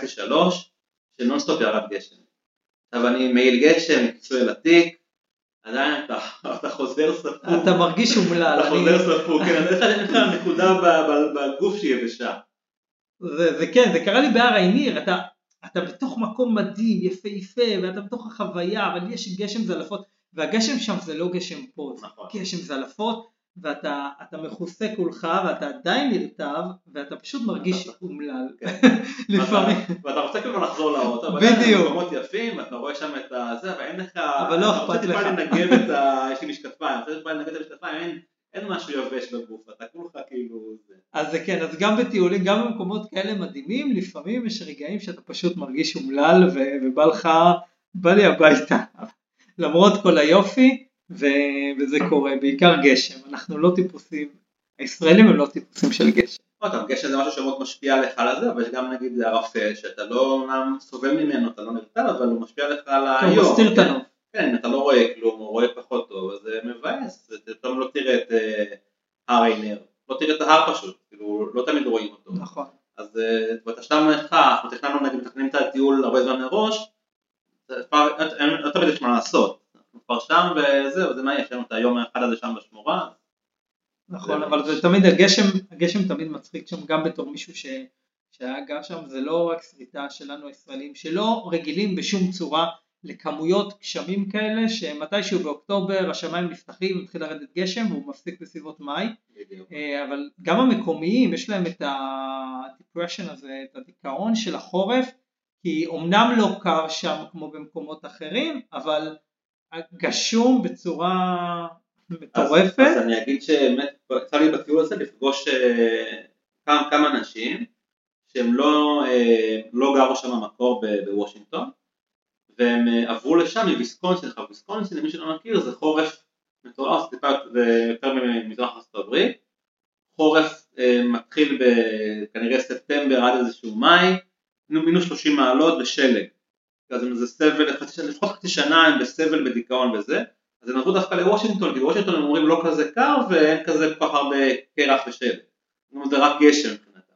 של נונסטופ ירד גשם. עכשיו אני מעיל גשם, כיסוי אל התיק, עדיין אתה חוזר ספוק. אתה מרגיש אומלל. אתה חוזר ספוק, כן, אין לך נקודה בגוף שיהיה בשעה. זה כן, זה קרה לי בהר העיניר, אתה בתוך מקום מדהים, יפהפה, ואתה בתוך החוויה, אבל יש גשם זלפות, והגשם שם זה לא גשם פה, זה גשם זלפות, ואתה מכוסה כולך, ואתה עדיין נרטב, ואתה פשוט מרגיש אומלל. לפעמים. ואתה רוצה כאילו לחזור לאוטו, בדיוק. מקומות יפים, אתה רואה שם את זה, ואין לך... אבל לא אכפת לך. יש לי משקפיים, אני רוצה טיפה לנגד את המשקפיים, אין משהו יבש בגוף, אתה כולך כאילו... אז זה כן, אז גם בטיולים, גם במקומות כאלה מדהימים, לפעמים יש רגעים שאתה פשוט מרגיש אומלל, ובא לך, בא לי הביתה, למרות כל היופי, וזה קורה, בעיקר גשם, אנחנו לא טיפוסים, הישראלים הם לא טיפוסים של גשם. גשם זה משהו שמאוד משפיע עליך על זה, אבל יש גם נגיד ערפל, שאתה לא סובל ממנו, אתה לא נרתל, אבל הוא משפיע עליך על היום. הוא מסתיר את הנוף. כן, אתה לא רואה כלום, הוא רואה פחות טוב, אז זה מבאס, אתה לא תראה את הר עינר, לא תראה את ההר פשוט, כאילו לא תמיד רואים אותו. נכון. אז בתשלם לך, אנחנו תכננו נגיד, מתכננים את הטיול הרבה זמן מראש, לא תמיד יש מה לעשות, אנחנו כבר שם וזהו, זה מה יש לנו את היום האחד הזה שם בשמורה. נכון, אבל זה תמיד, הגשם תמיד מצחיק שם, גם בתור מישהו שהיה גר שם, זה לא רק שריטה שלנו הישראלים, שלא רגילים בשום צורה לכמויות גשמים כאלה, שמתישהו באוקטובר השמיים נפתחים, מתחיל לרדת גשם, והוא מפסיק בסביבות מאי, אבל גם המקומיים, יש להם את ה-depression הזה, את הדיכאון של החורף, כי אומנם לא קר שם כמו במקומות אחרים, אבל גשום בצורה מטורפת. אז אני אגיד שבאמת, יצא לי בטיול הזה לפגוש כמה אנשים, שהם לא גרו שם המקור בוושינגטון, והם עברו לשם מוויסקונסין, וויסקונסין, למי שלא מכיר, זה חורף מטורף, זה יותר ממזרח ארצות הברית, חורף מתחיל כנראה ספטמבר עד איזשהו מאי, מינוס 30 מעלות ושלג, אז זה סבל, לפחות חצי שנה הם בסבל בדיכאון וזה, אז הם נתנו דווקא לוושינגטון, כי בוושינגטון הם אומרים לא כזה קר ואין כזה כל כך הרבה קרח ושלג, זה רק גשם.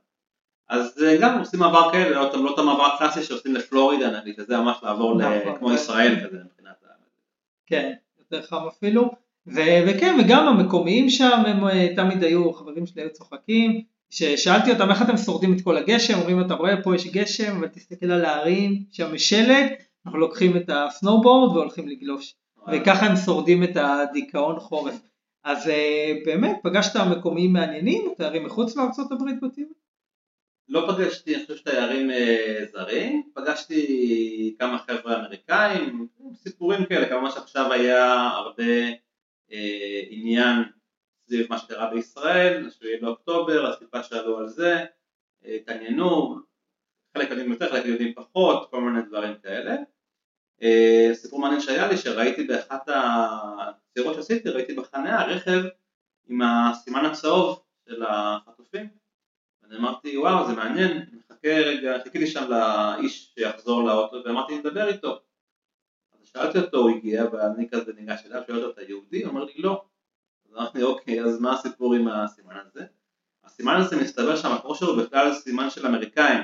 אז גם עושים מעבר כאלה, לא את המעבר הקלאסי שעושים לפלורידה, נגיד, שזה ממש לעבור כמו ישראל כזה מבחינת האמת. כן, יותר חם אפילו, וכן, וגם המקומיים שם הם תמיד היו, חברים שלי היו צוחקים, ששאלתי אותם איך אתם שורדים את כל הגשם, אומרים אתה רואה פה יש גשם, אבל תסתכל על הערים, שם יש שלג, אנחנו לוקחים את הסנובורד והולכים לגלוש, וככה הם שורדים את הדיכאון חורף. אז באמת, פגשת מקומיים מעניינים, תיירים מחוץ לארצות הברית בטיול? לא פגשתי, אני חושב שתיירים זרים, פגשתי כמה חבר'ה אמריקאים, סיפורים כאלה, כמה שעכשיו היה הרבה עניין סביב מה שקרה בישראל, 7 באוקטובר, אז טיפה שאלו על זה, התעניינו, חלק יודעים יותר, חלק יודעים פחות, כל מיני דברים כאלה. סיפור מעניין שהיה לי, שראיתי באחת הצירות שעשיתי, ראיתי בחניה רכב עם הסימן הצהוב של החטופים, ואני אמרתי וואו זה מעניין, חיכיתי שם לאיש שיחזור לאוטו ואמרתי נדבר איתו, אז שאלתי אותו, הוא הגיע ואני כזה ניגש אליו, שאלתי אותו, אתה יהודי? הוא אומר לי לא. אז אמרתי אוקיי, אז מה הסיפור עם הסימן הזה? הסימן הזה מסתבר שהמקור שלו בכלל סימן של אמריקאים,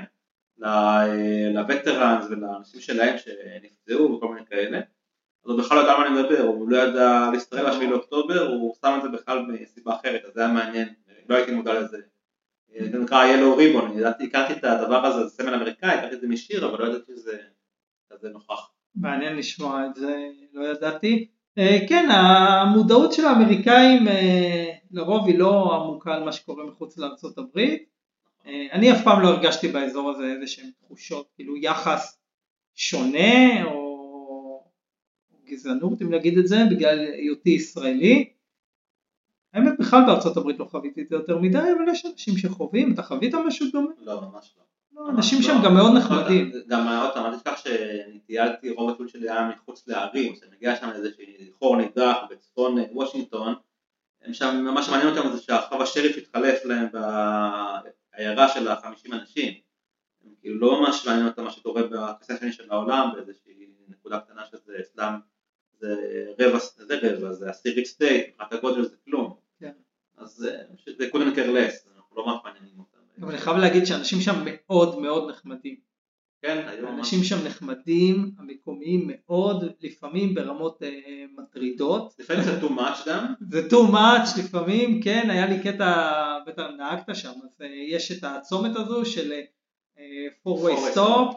לווטרנס ולאנשים שלהם שנפצעו וכל מיני כאלה, אז הוא בכלל לא ידע מה אני מדבר, הוא לא ידע להסתרל ל7 לאוקטובר, הוא שם את זה בכלל מסיבה אחרת, אז זה היה מעניין, לא הייתי מודע לזה. זה נקרא ילו ריבון, הכרתי את הדבר הזה, זה סמל אמריקאי, הכרתי את זה משיר, אבל לא ידעתי שזה כזה נוכח. מעניין לשמוע את זה, לא ידעתי. כן, המודעות של האמריקאים לרוב היא לא עמוקה על מה שקורה מחוץ לארצות הברית. אני אף פעם לא הרגשתי באזור הזה איזה שהן תחושות, כאילו יחס שונה או גזענות, אם נגיד את זה, בגלל היותי ישראלי. האמת בכלל בארצות הברית לא חוויתי את זה יותר מדי, אבל יש אנשים שחווים, אתה חווית משהו דומה? לא, ממש לא. אנשים שם גם מאוד נחמדים. גם עוד פעם, אל תשכח שאני טיילתי, רוב הטיול שלי היה מחוץ לערים, שמגיע שם איזושהי חור נידח בצפון וושינגטון, הם שם, מה שמעניין אותם זה שהרחב השריף התחלף להם בעיירה של 50 אנשים, הם כאילו לא ממש מעניין אותם מה שקורה בקצה השני של העולם, באיזושהי נקודה קטנה שזה אצלם, זה רבע, זה עשירית סטייט, מבחינת הגודל זה כלום, אז זה couldn't care less, אנחנו לא מעניינים אותם. אבל אני חייב להגיד שאנשים שם מאוד מאוד נחמדים. כן, אנשים שם נחמדים, המקומיים מאוד, לפעמים ברמות מטרידות. לפעמים זה too much גם. זה too much לפעמים, כן, היה לי קטע, בטח נהגת שם, אז יש את הצומת הזו של four-way stop,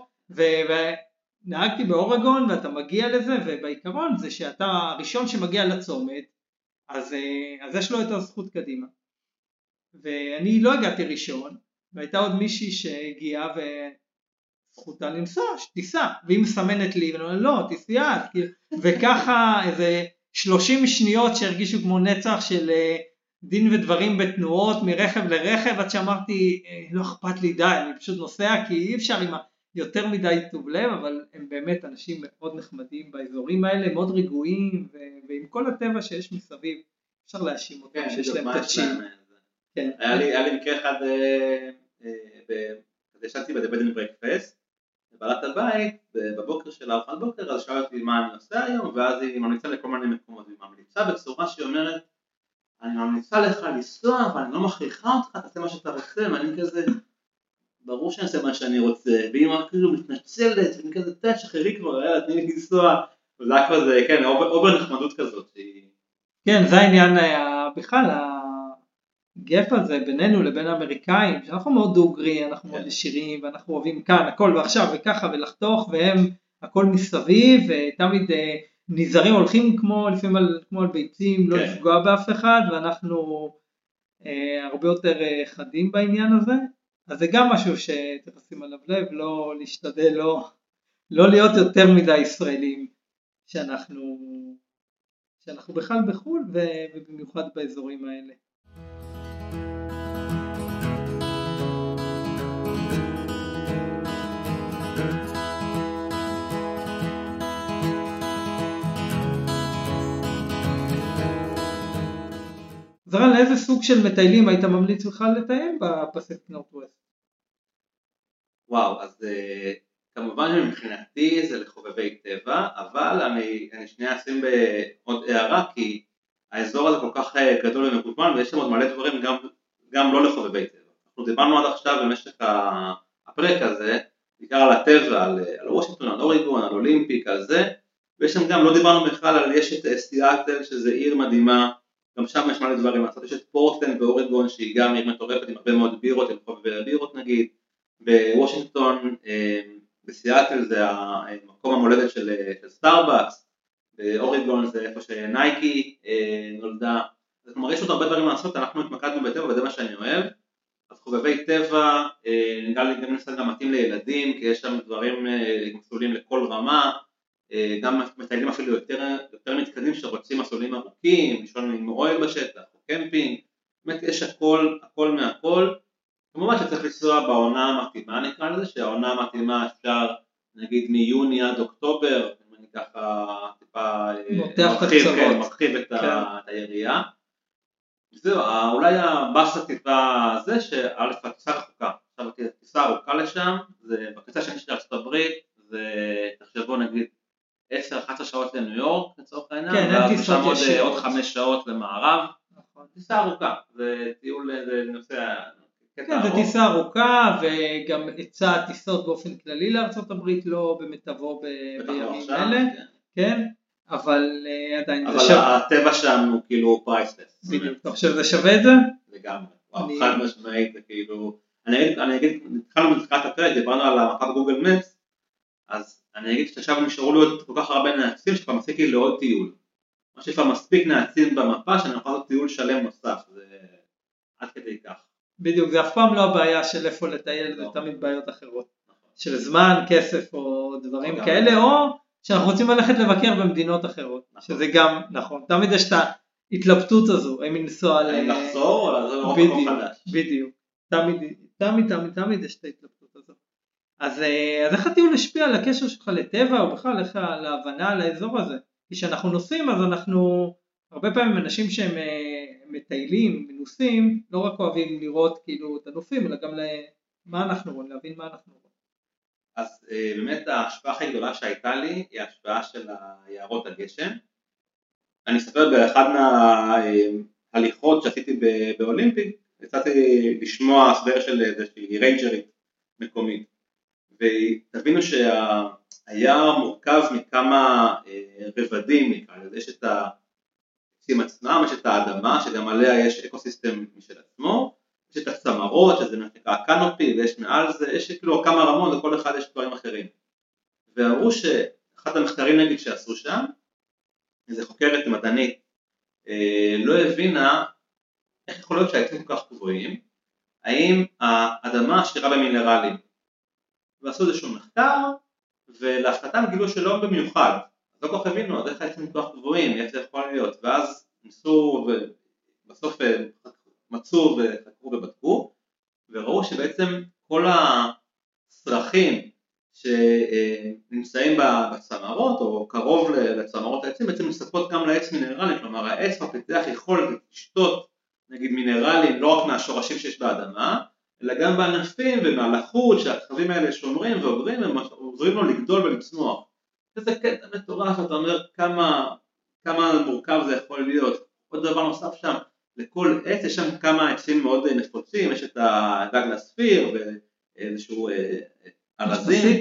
ונהגתי באורגון ואתה מגיע לזה, ובעיקרון זה שאתה הראשון שמגיע לצומת, אז יש לו את הזכות קדימה. ואני לא הגעתי ראשון, והייתה עוד מישהי שהגיעה וזכותה לנסוע, שתיסע, והיא מסמנת לי, ואני אומר לא, תיסע, וככה איזה 30 שניות שהרגישו כמו נצח של דין ודברים בתנועות מרכב לרכב, עד שאמרתי לא אכפת לי די, אני פשוט נוסע, כי אי אפשר עם יותר מדי טוב לב, אבל הם באמת אנשים מאוד נחמדים באזורים האלה, מאוד רגועים, ועם כל הטבע שיש מסביב, אפשר להאשים אותם שיש להם תדשים. היה לי מקרה אחד, ישבתי בבד ברקפסט, ובעלת הבית, בבוקר של הארוחת בוקר, אז שאלה אותי מה אני עושה היום, ואז היא ממליצה לכל מיני מקומות, היא ממליצה בצורה שהיא אומרת, אני ממליצה לך לנסוע, אבל אני לא מכריחה אותך, תעשה מה שאתה רוצה, ואני כזה, ברור שאני אעשה מה שאני רוצה, והיא כאילו מתנצלת, ואני כזה, תשחררי כבר, תני לי לנסוע, וזה היה כבר זה, כן, אובר נחמדות כזאת. כן, זה העניין בכלל, הגף הזה בינינו לבין האמריקאים, שאנחנו מאוד דוגרי, אנחנו מאוד ישירים, ואנחנו אוהבים כאן הכל ועכשיו וככה ולחתוך, והם הכל מסביב, ותמיד נזהרים, הולכים לפעמים כמו על ביצים, לא לפגוע באף אחד, ואנחנו הרבה יותר חדים בעניין הזה, אז זה גם משהו שצריך לשים עליו לב, לא להשתדל, לא להיות יותר מדי ישראלים, שאנחנו בכלל בחול, ובמיוחד באזורים האלה. זרן, לאיזה סוג של מטיילים היית ממליץ בכלל לטייל בפסיפיק נורת'ווסט? וואו, אז כמובן מבחינתי זה לחובבי טבע, אבל אני שנייה אשים בעוד הערה, כי האזור הזה כל כך גדול ומגוון, ויש שם עוד מלא דברים גם לא לחובבי טבע. אנחנו דיברנו עד עכשיו במשך הפרק הזה, בעיקר על הטבע, על וושינגטון, על אוריגון, על אולימפיק, על זה, ויש שם גם, לא דיברנו בכלל על יש את סיאטל, שזה עיר מדהימה, גם שם יש מלא דברים, יש את פורטלנד ואוריגון, שהיא גם עיר מטורפת עם הרבה מאוד בירות, עם חובבי הבירות נגיד, בוושינגטון, בסיאטל זה המקום המולדת של סטארבקס, באוריגון זה איפה שנייקי נולדה, אז כלומר יש עוד הרבה דברים לעשות, אנחנו התמקדנו בטבע וזה מה שאני אוהב, אז חובבי טבע, נראה לי גם מתאים לילדים, כי יש שם דברים מסלולים לכל רמה, גם מטיילים אפילו יותר מתקדמים שרוצים מסלולים ארוכים, לישון עם אוהל בשטח, או קמפינג, באמת יש הכל מהכל, כמובן שצריך לנסוע בעונה המתאימה, נקרא לזה, שהעונה המתאימה אפשר נגיד מיוני עד אוקטובר, אם אני ככה טיפה מרחיב את היריעה. זהו, אולי הבאסה טיפה זה שא' הטיסה רחוקה, עכשיו הטיסה ארוכה לשם, זה בקצה השני של ארצות הברית, זה תחשבו נגיד 10-11 שעות לניו יורק לצורך העניין, ואז משם עוד 5 שעות למערב, טיסה ארוכה, זה טיול, זה נושא... כן, זה טיסה ארוכה, וגם היצע הטיסות באופן כללי לארצות הברית לא במיטבו בימים אלה, כן, אבל עדיין זה שווה. אבל הטבע שם הוא כאילו פרייסלס. בדיוק, אתה חושב שזה שווה את זה? לגמרי, חד משמעית, זה כאילו, אני אגיד, התחלנו בתחילת הפרק, דיברנו על המפת גוגל מפס, אז אני אגיד שעכשיו נשארו לי עוד כל כך הרבה נעצים, שכבר מספיק לי לעוד טיול. מה שכבר מספיק נעצים במפה, שאני יכול לעשות טיול שלם נוסף, זה עד כדי כך. בדיוק, זה אף פעם לא הבעיה של איפה לטייל, זה תמיד בעיות אחרות. של זמן, כסף או דברים כאלה, או שאנחנו רוצים ללכת לבקר במדינות אחרות, שזה גם נכון. תמיד יש את ההתלבטות הזו, אם לנסוע האם לחזור או לעזור למקום חדש. בדיוק, תמיד יש את ההתלבטות הזו. אז איך הטיול השפיע על הקשר שלך לטבע, או בכלל איך להבנה על האזור הזה? כי כשאנחנו נוסעים, אז אנחנו, הרבה פעמים אנשים שהם מטיילים, מנוסים, לא רק אוהבים לראות כאילו את הנופים, אלא גם מה אנחנו רואים, להבין מה אנחנו רואים. אז באמת ההשפעה הכי גדולה שהייתה לי, היא ההשפעה של יערות הגשם. אני אספר באחד מההליכות שעשיתי באולימפיק, יצאתי לשמוע סדר של איזושהי ריינג'רית מקומית, ותבינו שהיער מורכב מכמה רבדים, נקרא לזה, יש את העצים עצמם, יש את האדמה, שגם עליה יש אקוסיסטם משל עצמו, יש את הצמרות, שזה נקרא הקנופי, ויש מעל זה, יש כאילו כמה רמות, וכל אחד יש דברים אחרים. ואמרו שאחד המחקרים נגיד שעשו שם, איזו חוקרת מדענית, לא הבינה איך יכול להיות שהעצים כל כך גבוהים, האם האדמה עשירה במינרלים. ועשו איזשהו מחקר, ולהפתעתם גילו שלא במיוחד, אז לא כל כך הבינו, אז איך העצים כל כך גבוהים, איך זה יכול להיות, ואז ניסו ובסוף מצאו וחקרו ובדקו, וראו שבעצם כל הצרכים שנמצאים בצמרות או קרוב לצמרות העצים בעצם מספקות גם לעץ מינרלים, כלומר העץ מפתח יכול לשתות נגיד מינרלים לא רק מהשורשים שיש באדמה, אלא גם בענפים ומהלחות שהכתבים האלה שומרים ועוברים ועוזרים לו לגדול ולצמוח. וזה קטע מטורף, אתה אומר כמה מורכב זה יכול להיות. עוד דבר נוסף שם, לכל עץ יש שם כמה עצים מאוד נפוצים, יש את הדאגלס פיר ואיזשהו ארזים.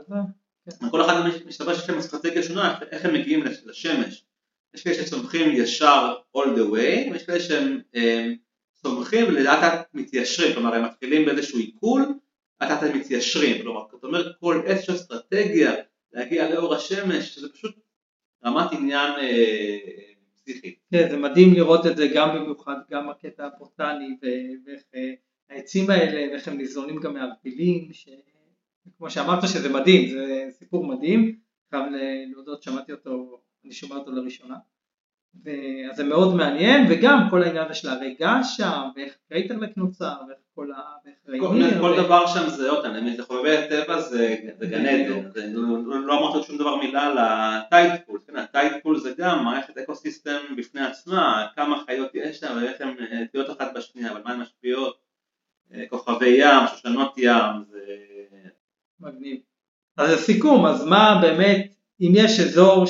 כל אחד משתמש שיש להם אסטרטגיה שונה, איך הם מגיעים לשמש. יש כאלה שצומחים ישר all the way, ויש כאלה שהם צומחים ולאט מתיישרים, כלומר הם מתחילים באיזשהו עיכול, לאט הם מתיישרים, כלומר זאת אומרת כל עץ יש אסטרטגיה להגיע לאור השמש, שזה פשוט רמת עניין פסיכי. כן, זה מדהים לראות את זה גם במיוחד, גם הקטע הבוטני, ואיך העצים האלה, ואיך הם ניזונים גם מהרגילים, כמו שאמרת שזה מדהים, זה סיפור מדהים, חייב להודות, שמעתי אותו, אני שומע אותו לראשונה, אז זה מאוד מעניין, וגם כל העניין של הרגע שם, ואיך קרייטרלק נוצר, ואיך כל רעיניר. כל דבר שם זה אותן, זה חובבי הטבע, זה גן עדן, לא אמרת שום דבר מילה על הטיידפול, הטיידפול זה גם מערכת אקוסיסטם בפני עצמה, כמה חיות יש שם, ואיך הן תהיות אחת בשנייה, אבל מה הן משפיעות, כוכבי ים, שושנות ים, זה מגניב. אז לסיכום, אז מה באמת, אם יש אזור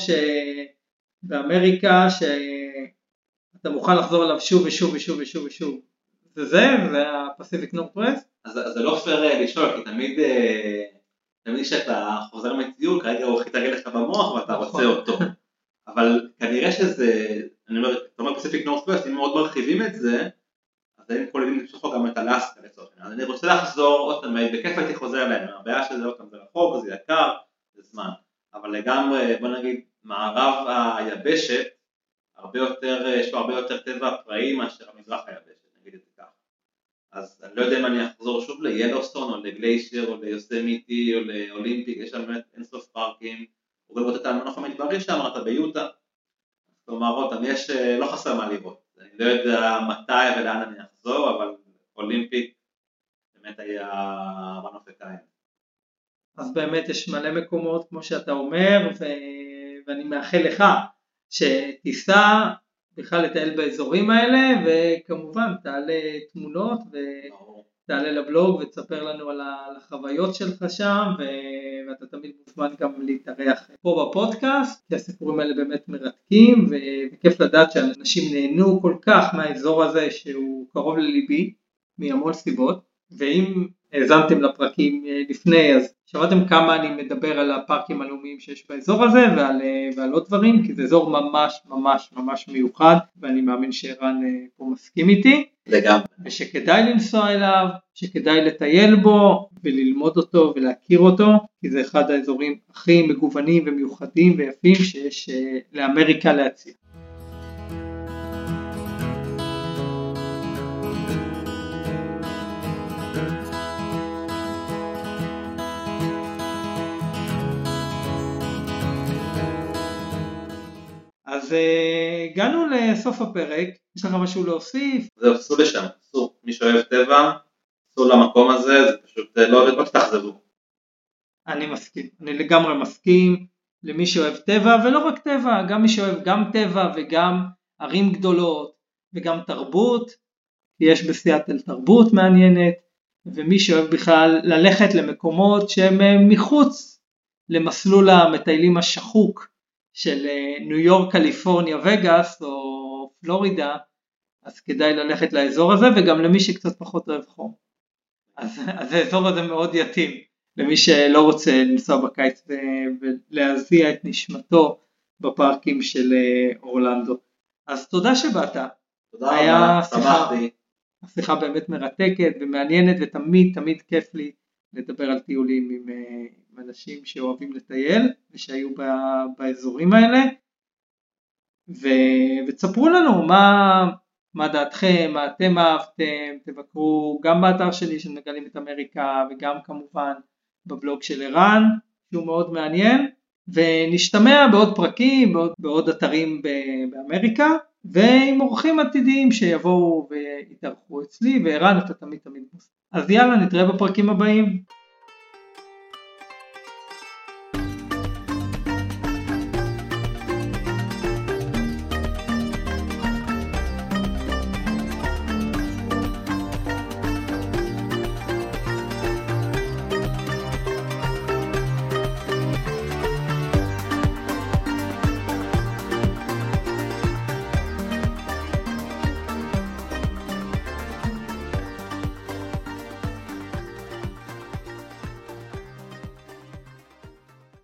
באמריקה שאתה מוכן לחזור אליו שוב ושוב ושוב ושוב ושוב, זה הפסיפיק נורת'ווסט? אז זה לא פייר לשאול, כי תמיד שאתה חוזר מטיול, כרגע הוא הכי תרגל לך במוח ואתה רוצה אותו. אבל כנראה שזה, אני אומר, אתה אומר פסיפיק נורת'ווסט, אם מאוד מרחיבים את זה, אז הם יכולים לצפות גם את אלסקה לצורך. אז אני רוצה לחזור עוד פעם, בכיף הייתי חוזר אליהם, הבעיה שזה עוד פעם זה רחוק, זה יקר, זה זמן. אבל לגמרי, בוא נגיד, מערב היבשת, יש לו הרבה יותר טבע פראי מאשר המזרח היבשת, נגיד את זה כך. אז אני לא יודע אם אני אחזור שוב ליילוסטון, או לגליישיר, או ליוסמיטי, או לאולימפיק, יש שם באמת אינסוף פארקים, או גם את המנוף המדברי שאמרת ביוטה. כלומר, אותם, לא חסר מה לראות. אני לא יודע מתי ולאן אני אחזור, אבל אולימפיק באמת היה one of a kind. אז באמת יש מלא מקומות כמו שאתה אומר, ואני מאחל לך שתיסע בכלל לטייל באזורים האלה, וכמובן תעלה תמונות ותעלה לבלוג ותספר לנו על החוויות שלך שם, ואתה תמיד מוזמן גם להתארח פה בפודקאסט, כי הסיפורים האלה באמת מרתקים, וכיף לדעת שאנשים נהנו כל כך מהאזור הזה שהוא קרוב לליבי, מהמון סיבות, ואם האזנתם לפרקים לפני, אז שמעתם כמה אני מדבר על הפארקים הלאומיים שיש באזור הזה ועל עוד דברים, כי זה אזור ממש ממש ממש מיוחד, ואני מאמין שערן פה מסכים איתי. לגמרי. ושכדאי לנסוע אליו, שכדאי לטייל בו וללמוד אותו ולהכיר אותו, כי זה אחד האזורים הכי מגוונים ומיוחדים ויפים שיש לאמריקה להציע. אז הגענו לסוף הפרק, יש לך משהו להוסיף? זהו, סעו לשם, סעו, מי שאוהב טבע, סעו למקום הזה, זה פשוט לא תתאכזבו. אני מסכים, אני לגמרי מסכים, למי שאוהב טבע, ולא רק טבע, גם מי שאוהב גם טבע וגם ערים גדולות וגם תרבות, יש בסיאטל תרבות מעניינת, ומי שאוהב בכלל ללכת למקומות שהם מחוץ למסלול המטיילים השחוק של ניו יורק, קליפורניה, וגאס או פלורידה, אז כדאי ללכת לאזור הזה, וגם למי שקצת פחות אוהב חום. אז האזור הזה מאוד יתאים, למי שלא רוצה לנסוע בקיץ ולהזיע את נשמתו בפארקים של אורלנדו. אז תודה שבאת. תודה רבה, שמחתי. השיחה באמת מרתקת ומעניינת, ותמיד תמיד כיף לי לדבר על טיולים עם אנשים שאוהבים לטייל ושהיו באזורים האלה, ותספרו לנו מה דעתכם, מה אתם אהבתם, תבקרו גם באתר שלי של מגלים את אמריקה, וגם כמובן בבלוג של ערן שהוא מאוד מעניין, ונשתמע בעוד פרקים, בעוד אתרים באמריקה, ועם אורחים עתידיים שיבואו ויתארחו אצלי, וערן אתה תמיד מוזמן. אז יאללה, נתראה בפרקים הבאים.